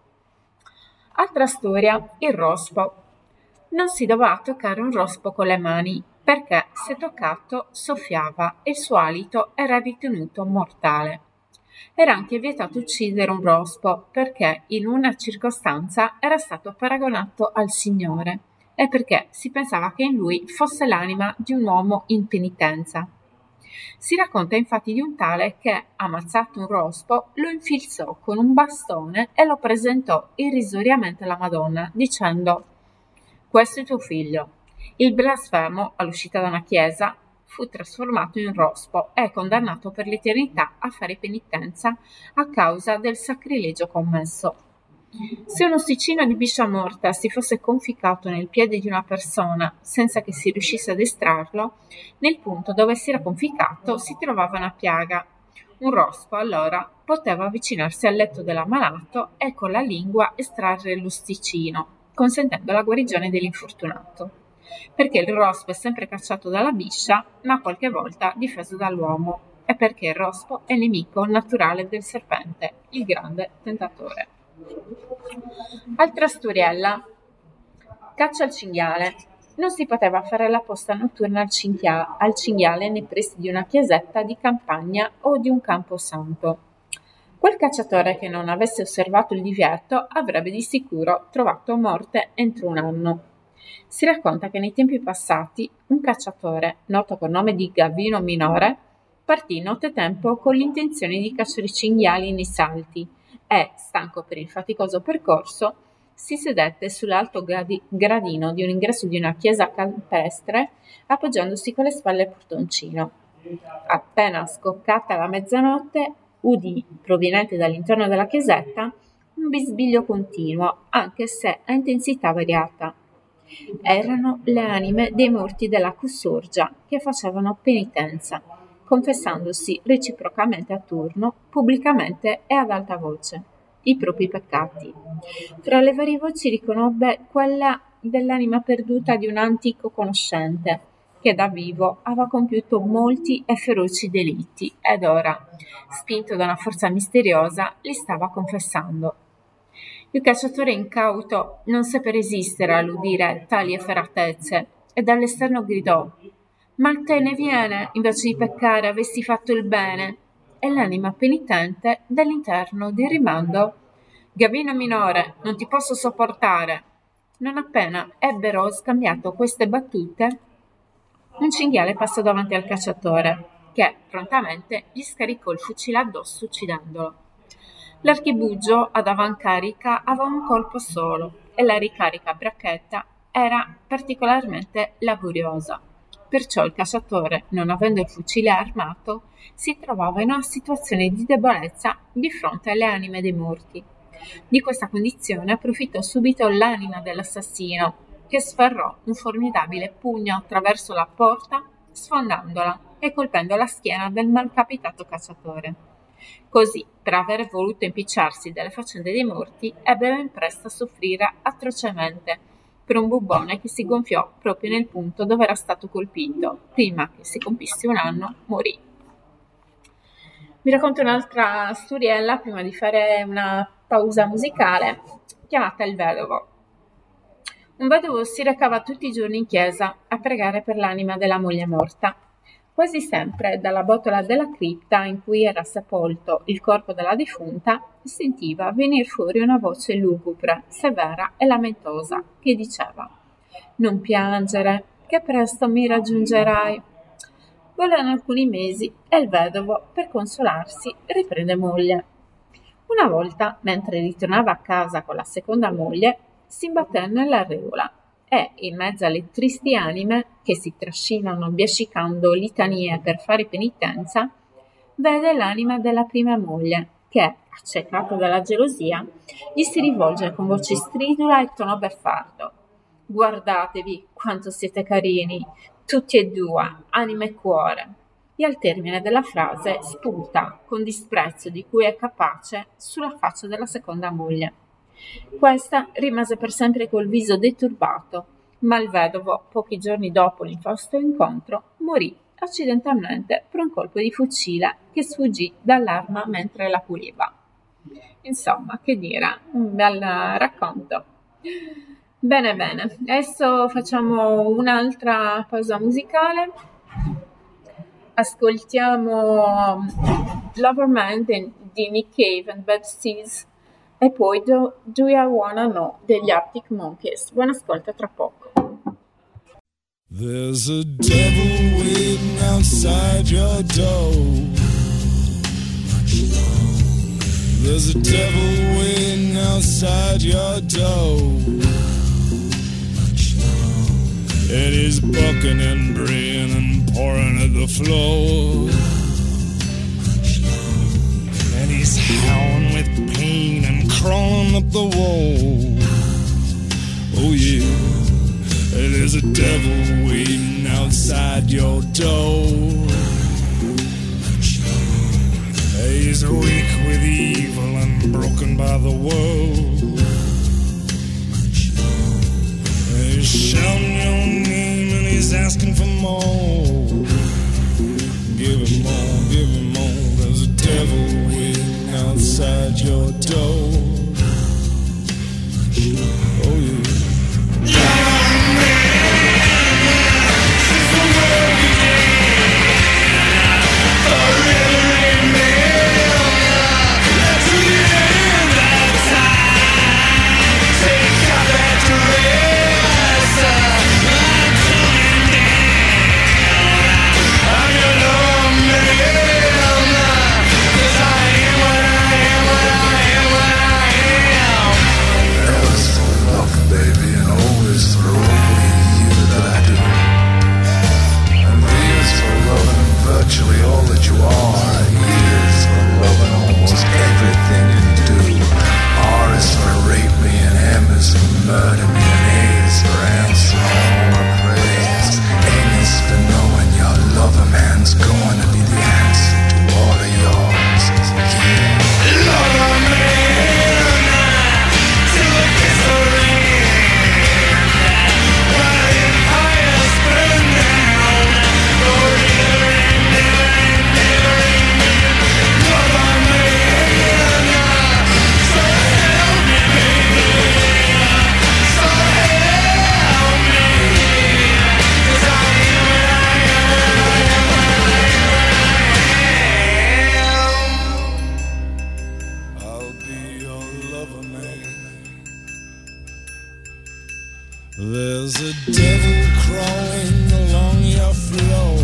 Altra storia, il rospo. Non si doveva toccare un rospo con le mani, perché se toccato soffiava e il suo alito era ritenuto mortale. Era anche vietato uccidere un rospo, perché in una circostanza era stato paragonato al Signore e perché si pensava che in lui fosse l'anima di un uomo in penitenza. Si racconta infatti di un tale che, ammazzato un rospo, lo infilzò con un bastone e lo presentò irrisoriamente alla Madonna, dicendo: «Questo è tuo figlio». Il blasfemo, all'uscita da una chiesa, fu trasformato in rospo e condannato per l'eternità a fare penitenza a causa del sacrilegio commesso. Se un ossicino di biscia morta si fosse conficcato nel piede di una persona senza che si riuscisse ad estrarlo, nel punto dove si era conficato si trovava una piaga. Un rospo allora poteva avvicinarsi al letto dell'ammalato e con la lingua estrarre l'osticino, consentendo la guarigione dell'infortunato. Perché il rospo è sempre cacciato dalla biscia, ma qualche volta difeso dall'uomo, e perché il rospo è nemico naturale del serpente, il grande tentatore. Altra storiella. Caccia al cinghiale. Non si poteva fare la posta notturna al, cinghia- al cinghiale nei pressi di una chiesetta di campagna o di un camposanto. Quel cacciatore che non avesse osservato il divieto avrebbe di sicuro trovato morte entro un anno. Si racconta che nei tempi passati un cacciatore, noto col nome di Gavino Minore, partì nottetempo con l'intenzione di cacciare cinghiali nei salti e, stanco per il faticoso percorso, si sedette sull'alto gradi- gradino di un ingresso di una chiesa campestre, appoggiandosi con le spalle al portoncino. Appena scoccata la mezzanotte, udì, proveniente dall'interno della chiesetta, un bisbiglio continuo, anche se a intensità variata. Erano le anime dei morti della Cussorgia che facevano penitenza, confessandosi reciprocamente a turno, pubblicamente e ad alta voce, i propri peccati. Fra le varie voci riconobbe quella dell'anima perduta di un antico conoscente, che da vivo aveva compiuto molti e feroci delitti ed ora, spinto da una forza misteriosa, li stava confessando. Il cacciatore incauto non seppe resistere all'udire tali efferatezze e dall'esterno gridò: «Mal te ne viene, invece di peccare avessi fatto il bene!» E l'anima penitente dall'interno di rimando: «Gavino Minore, non ti posso sopportare!» Non appena ebbero scambiato queste battute, un cinghiale passò davanti al cacciatore, che prontamente gli scaricò il fucile addosso uccidendolo. L'archibugio ad avancarica aveva un colpo solo e la ricarica a bracchetta era particolarmente laboriosa. Perciò il cacciatore, non avendo il fucile armato, si trovava in una situazione di debolezza di fronte alle anime dei morti. Di questa condizione approfittò subito l'anima dell'assassino, che sferrò un formidabile pugno attraverso la porta, sfondandola. e colpendo la schiena del malcapitato cacciatore. Così, per aver voluto impicciarsi delle faccende dei morti, ebbe ben presto a soffrire atrocemente per un bubbone che si gonfiò proprio nel punto dove era stato colpito. Prima che si compisse un anno, morì. Vi racconto un'altra storiella prima di fare una pausa musicale, chiamata Il Vedovo. Un vedovo si recava tutti i giorni in chiesa a pregare per l'anima della moglie morta. Quasi sempre dalla botola della cripta in cui era sepolto il corpo della defunta sentiva venir fuori una voce lugubre, severa e lamentosa che diceva: «Non piangere, che presto mi raggiungerai». Vollero alcuni mesi e il vedovo, per consolarsi, riprende moglie. Una volta, mentre ritornava a casa con la seconda moglie, si imbatté nella regola e, in mezzo alle tristi anime che si trascinano biascicando litanie per fare penitenza, vede l'anima della prima moglie che, accecata dalla gelosia, gli si rivolge con voce stridula e tono beffardo: «Guardatevi quanto siete carini, tutti e due, anima e cuore». E al termine della frase sputa, con disprezzo di cui è capace, sulla faccia della seconda moglie. Questa rimase per sempre col viso deturbato, ma il vedovo, pochi giorni dopo l'infausto incontro, morì accidentalmente per un colpo di fucile che sfuggì dall'arma mentre la puliva. Insomma, che dire, un bel racconto. Bene, bene, adesso facciamo un'altra pausa musicale. Ascoltiamo Loverman di Nick Cave and Bad Seeds e poi Do, Do You Wanna Know degli Arctic Monkeys. Buon ascolto, tra poco. There's a devil waiting outside your door. There's a devil waiting outside your door. And he's bucking and braying and pouring at the floor. And he's howling with pain and crawling up the wall. Oh yeah, there's a devil waiting outside your door. He's weak with evil and broken by the world. He's shouting your name and he's asking for more. Give him more, give him more. There's a devil waiting outside your door. Oh yeah. Virtually all that you are. E is for loving almost everything you do. R is for rape me and M is for murder me and A is for answer all my prayers. N is for knowing your lover man's going to be the answer to all of yours. Yeah. Lover man, till the kiss of rain. While the empires burn down, forever. There's a devil crawling along your floor.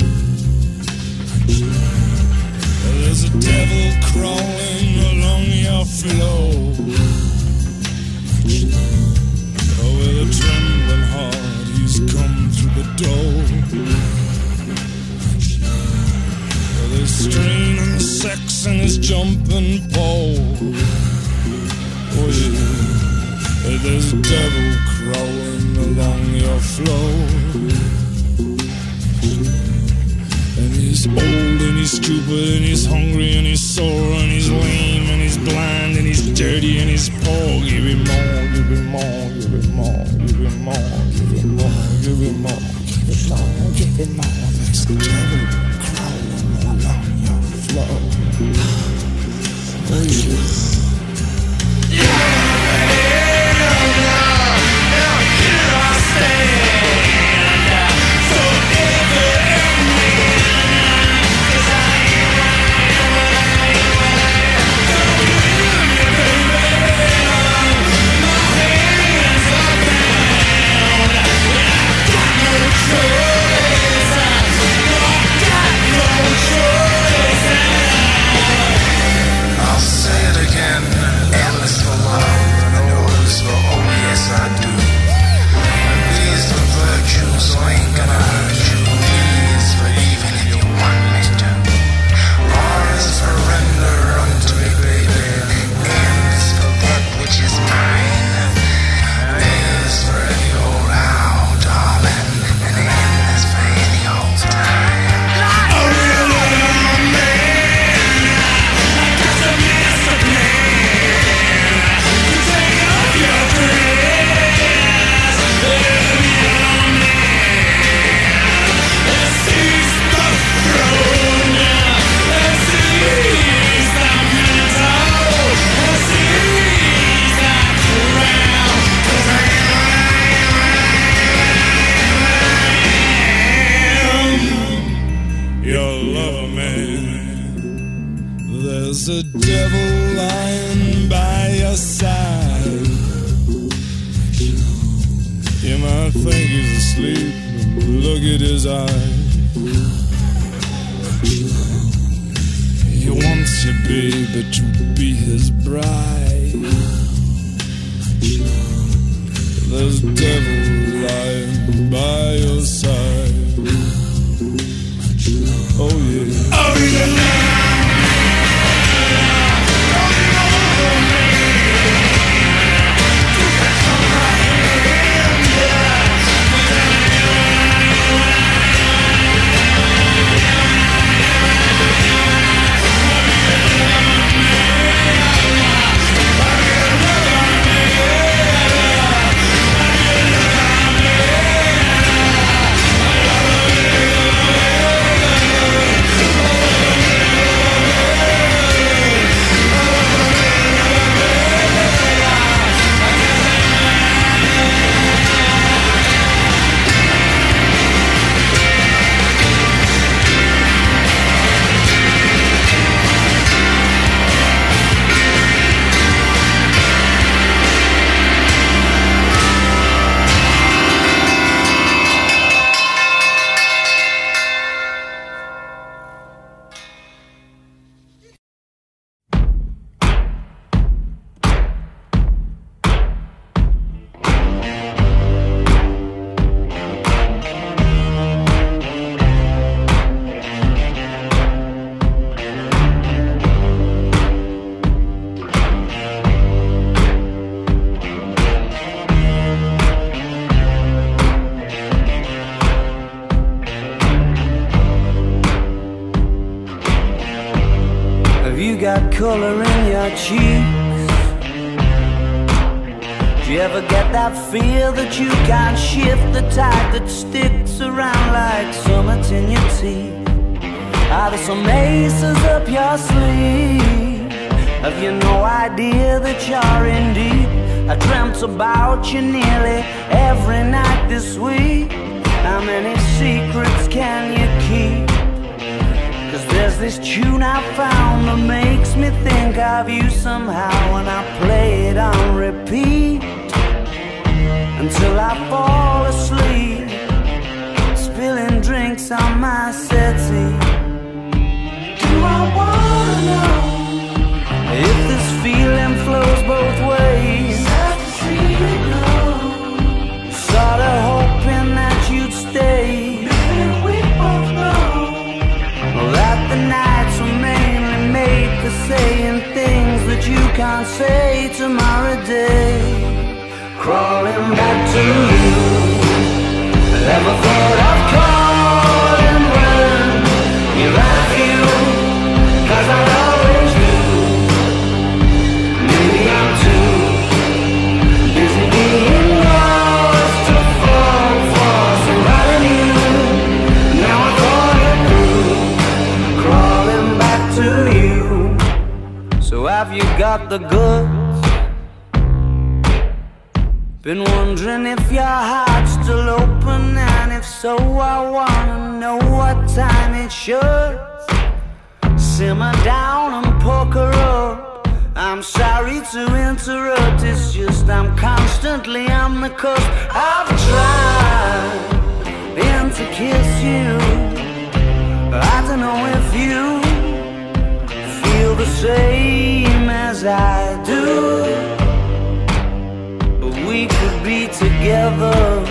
There's a devil crawling along your floor. Oh, with a trembling heart he's come through the door. There's strain and sex in his jumping pole. Oh yeah. There's a devil crawling along your floor. And He's old and he's stupid and he's hungry and he's sore and he's lame and he's blind and he's dirty and he's poor. Give him more, give him more, give him more, give him more, give him more, give him more, give him more, give him more. There's the devil crawling along your floor. Oh, yeah. I'll say it again. L is for love and O is for oh yes I do. And V is for virtue, so I ain't gonna hurt you. E is for even if you want me to. R is for render unto me, baby. N is for that which is mine. A is for any old how, darling. And N is for any old time. Your lover, man. There's a devil lying by your side. You might think he's asleep. Look at his eyes. He wants you, baby, to be his bride. There's a devil lying by your side. Oh yeah. Oh yeah. got color in your cheeks? Do you ever get that feel that you can't shift, the type that sticks around like summits in your teeth? Are there some aces up your sleeve? Have you no idea that you're in deep? I dreamt about you nearly every night this week. How many secrets can you keep? Cause there's this tune I found that makes me think of you somehow, when I play it on repeat until I fall asleep, spilling drinks on my settee. Do I wanna know if this feeling flows both ways? Sad to see you go, sorta hoping that you'd stay. Maybe we both know that the nights were mainly made for saying things that you can't say tomorrow day. Crawling back to you, never thought of calling when you're got the goods. Been wondering if your heart's still open, and if so, I wanna know what time it should. Simmer down and poker up. I'm sorry to interrupt, it's just I'm constantly on the cusp. I've tried and to kiss you. I don't know if you feel the same as I do, but we could be together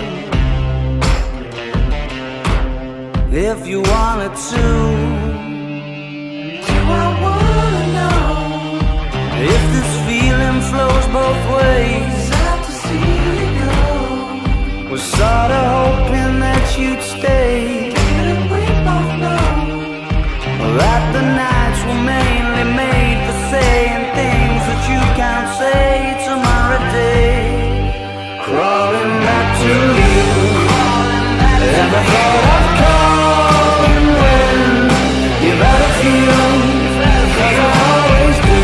if you wanted to. Do I wanna know if this feeling flows both ways? Out to see it go. Was sorta hoping that you'd stay. Didn't we both know that the nights were mainly made for saying things that you can't say tomorrow day? Crawling back to you. Ever thought of calling when you've had a few? Cause I always do.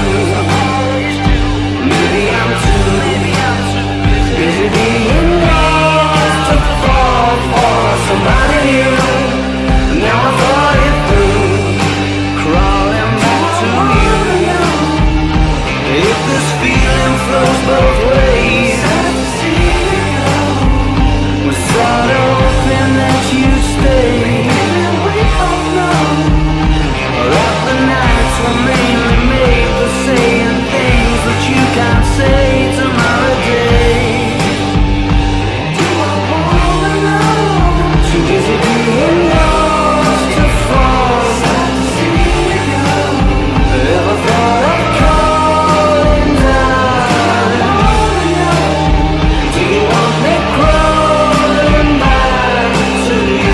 Maybe I'm too busy being lost to fall for somebody new. Now I thought it through, crawling back to you. If this feeling flows both ways, we're sort of hoping that you stay. We both know that the nights were mainly made for saying things that you can't say tomorrow day. Do I wanna know? Too busy being lost to fall. Ever thought of calling down? Do you want me crawling back to you?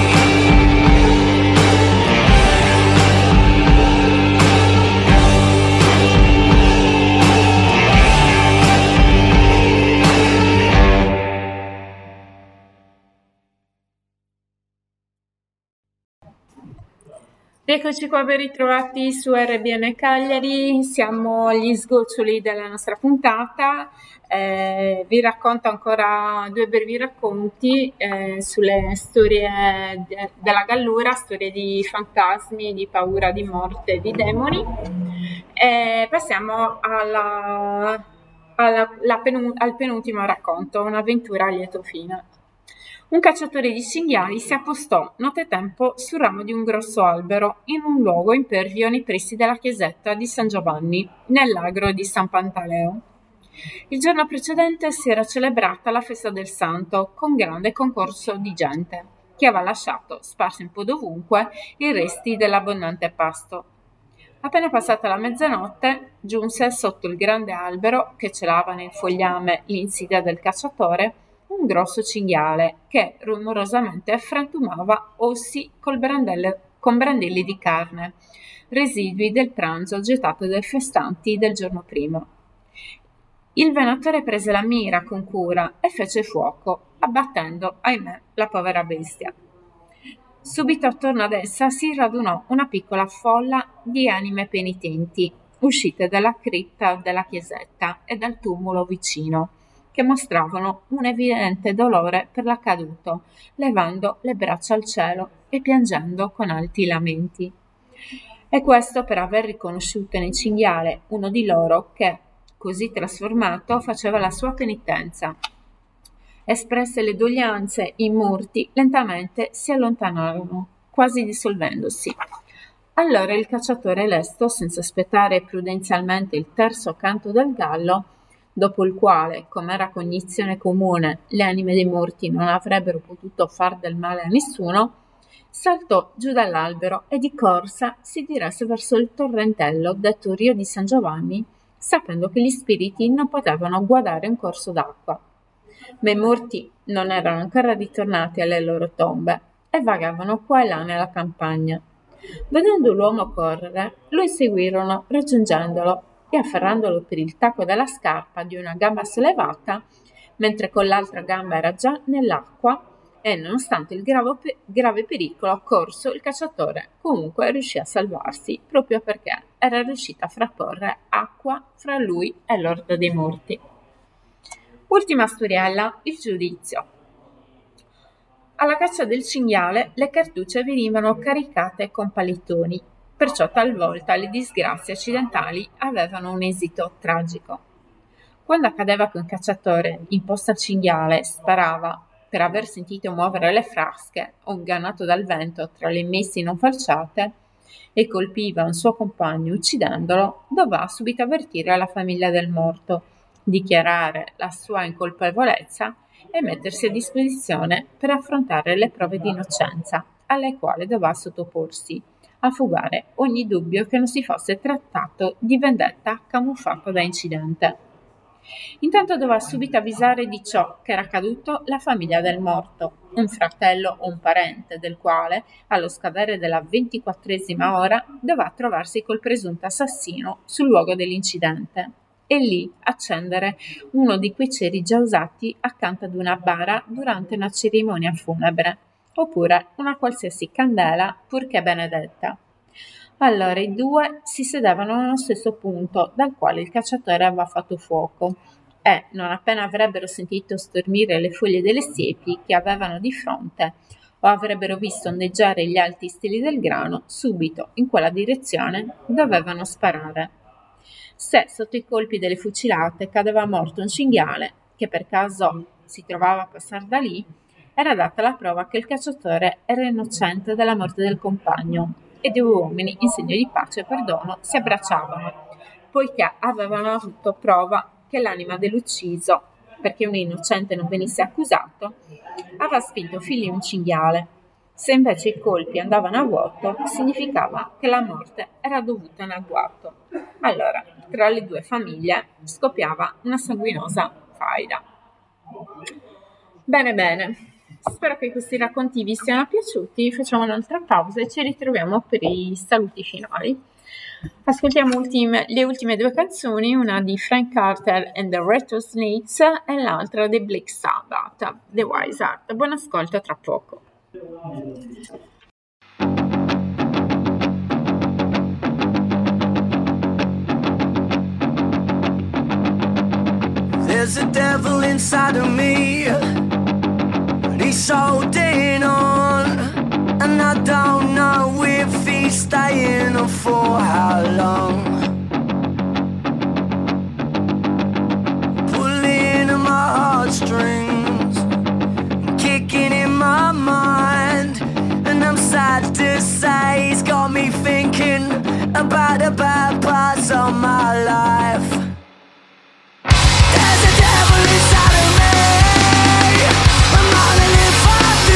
Eccoci qua ben ritrovati su R B N Cagliari, siamo agli sgoccioli della nostra puntata. Eh, vi racconto ancora due brevi racconti eh, sulle storie de- della Gallura, storie di fantasmi, di paura, di morte, di demoni. E passiamo alla, alla, la penu- al penultimo racconto, un'avventura a lieto fine. Un cacciatore di cinghiali si appostò nottetempo sul ramo di un grosso albero in un luogo impervio nei pressi della chiesetta di San Giovanni, nell'agro di San Pantaleo. Il giorno precedente si era celebrata la festa del santo con grande concorso di gente, che aveva lasciato, sparsi un po' dovunque, i resti dell'abbondante pasto. Appena passata la mezzanotte, giunse sotto il grande albero che celava nel fogliame l'insidia del cacciatore un grosso cinghiale che rumorosamente frantumava ossi col brandelle, con brandelli di carne, residui del pranzo gettato dai festanti del giorno prima. Il venatore prese la mira con cura e fece fuoco, abbattendo, ahimè, la povera bestia. Subito attorno ad essa si radunò una piccola folla di anime penitenti, uscite dalla cripta della chiesetta e dal tumulo vicino, che mostravano un evidente dolore per l'accaduto, levando le braccia al cielo e piangendo con alti lamenti. E questo per aver riconosciuto nel cinghiale uno di loro che, così trasformato, faceva la sua penitenza. Espresse le doglianze, i morti lentamente si allontanarono, quasi dissolvendosi. Allora il cacciatore lesto, senza aspettare prudenzialmente il terzo canto del gallo, dopo il quale, come era cognizione comune, le anime dei morti non avrebbero potuto far del male a nessuno, saltò giù dall'albero e di corsa si diresse verso il torrentello detto Rio di San Giovanni, sapendo che gli spiriti non potevano guardare un corso d'acqua. Ma i morti non erano ancora ritornati alle loro tombe e vagavano qua e là nella campagna. Vedendo l'uomo correre, lo inseguirono raggiungendolo e afferrandolo per il tacco della scarpa di una gamba sollevata, mentre con l'altra gamba era già nell'acqua, e, nonostante il grave, grave pericolo corso, il cacciatore comunque riuscì a salvarsi proprio perché era riuscito a frapporre acqua fra lui e l'orda dei morti. Ultima storiella, il giudizio. Alla caccia del cinghiale le cartucce venivano caricate con palettoni, perciò talvolta le disgrazie accidentali avevano un esito tragico. Quando accadeva che un cacciatore in posta al cinghiale sparava per aver sentito muovere le frasche o ingannato dal vento tra le messi non falciate e colpiva un suo compagno uccidendolo, doveva subito avvertire la famiglia del morto, dichiarare la sua incolpevolezza e mettersi a disposizione per affrontare le prove di innocenza alle quali doveva sottoporsi, a fugare ogni dubbio che non si fosse trattato di vendetta camuffata da incidente. Intanto doveva subito avvisare di ciò che era accaduto la famiglia del morto, un fratello o un parente del quale, allo scadere della ventiquattresima ora, doveva trovarsi col presunto assassino sul luogo dell'incidente e lì accendere uno di quei ceri già usati accanto ad una bara durante una cerimonia funebre, oppure una qualsiasi candela purché benedetta. Allora i due si sedevano nello stesso punto dal quale il cacciatore aveva fatto fuoco e, non appena avrebbero sentito stormire le foglie delle siepi che avevano di fronte o avrebbero visto ondeggiare gli alti steli del grano, subito in quella direzione dovevano sparare. Se sotto i colpi delle fucilate cadeva morto un cinghiale, che per caso si trovava a passare da lì, era data la prova che il cacciatore era innocente della morte del compagno e due uomini in segno di pace e perdono si abbracciavano, poiché avevano avuto prova che l'anima dell'ucciso, perché un innocente non venisse accusato, aveva spinto figli un cinghiale. Se invece i colpi andavano a vuoto, significava che la morte era dovuta in agguato. Allora, tra le due famiglie scoppiava una sanguinosa faida. Bene, bene. Spero che questi racconti vi siano piaciuti. Facciamo un'altra pausa e ci ritroviamo per i saluti finali. Ascoltiamo ultime, le ultime due canzoni, una di Frank Carter and the Rattlesnakes e l'altra di Black Sabbath, The Wizard. Buon ascolto, tra poco. There's a devil inside of me, he's holding on, and I don't know if he's staying or for how long. Pulling at my heartstrings, kicking in my mind, and I'm sad to say he's got me thinking about the bad parts of my life.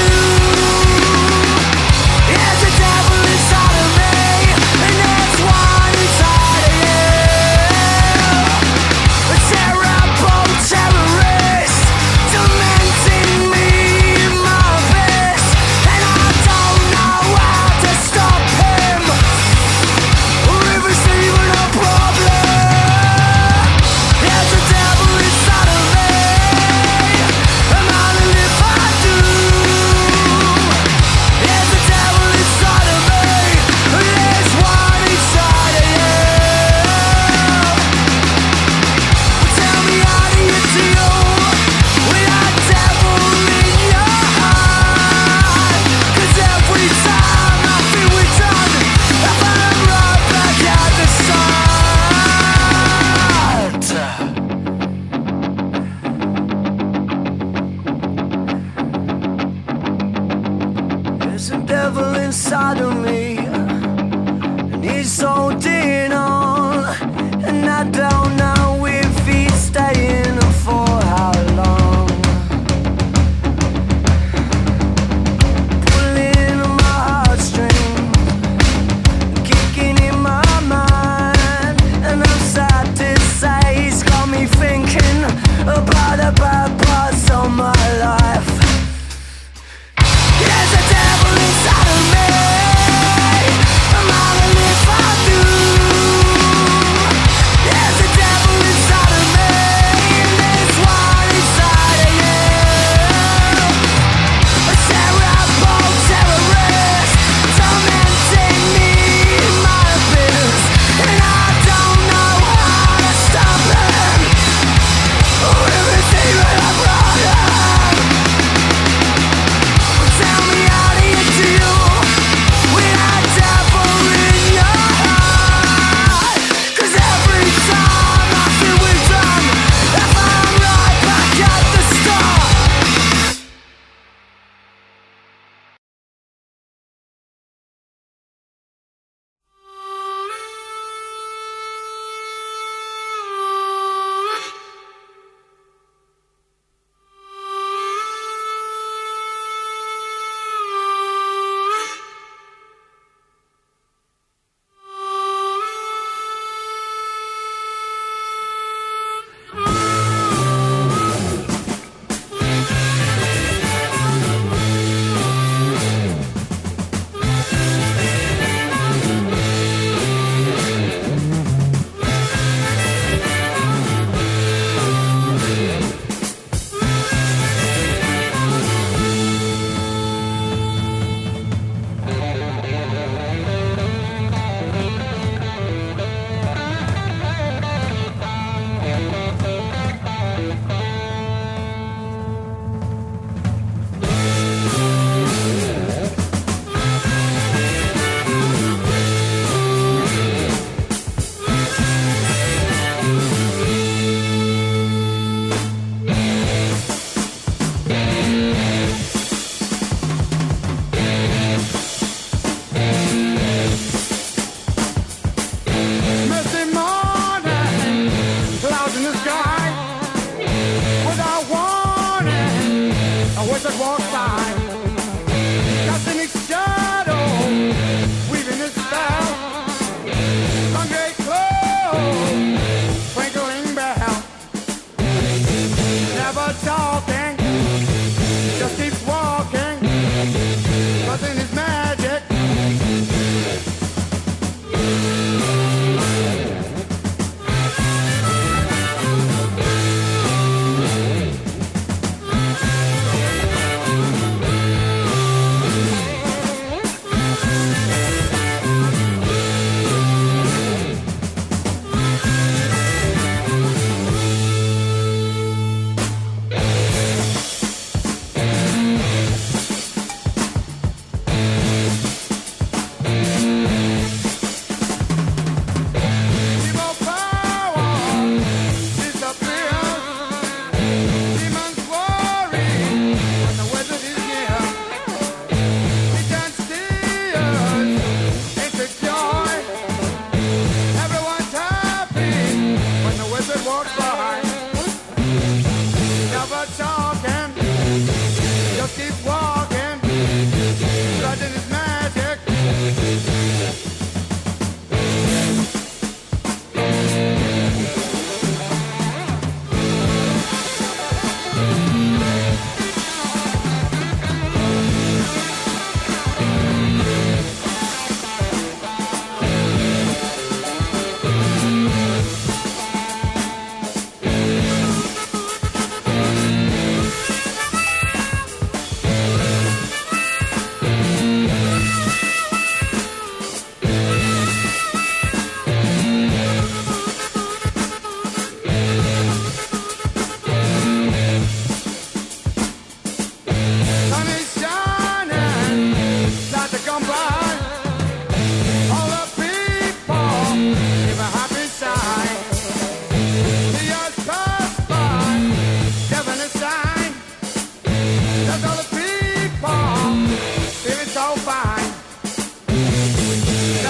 Why?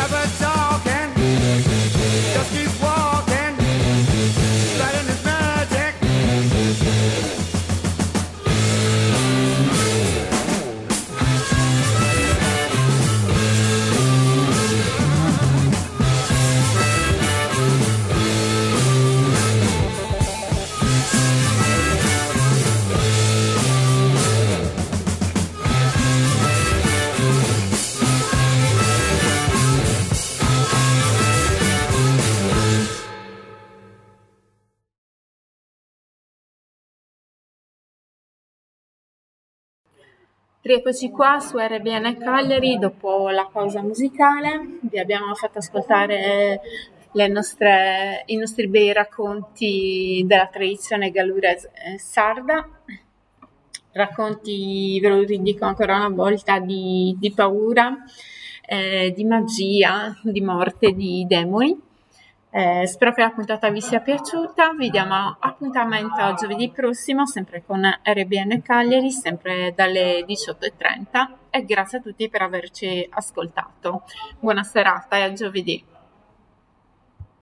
never talking, just keep walking, spreading his magic. Rieccoci qua su R B N Cagliari dopo la pausa musicale. Vi abbiamo fatto ascoltare le nostre, i nostri bei racconti della tradizione gallurese eh, sarda. Racconti, ve lo ridico ancora una volta, di, di paura, eh, di magia, di morte, di demoni. Eh, spero che la puntata vi sia piaciuta. Vi diamo appuntamento a giovedì prossimo, sempre con R B N Cagliari, sempre dalle diciotto e trenta, e grazie a tutti per averci ascoltato. Buona serata e a giovedì.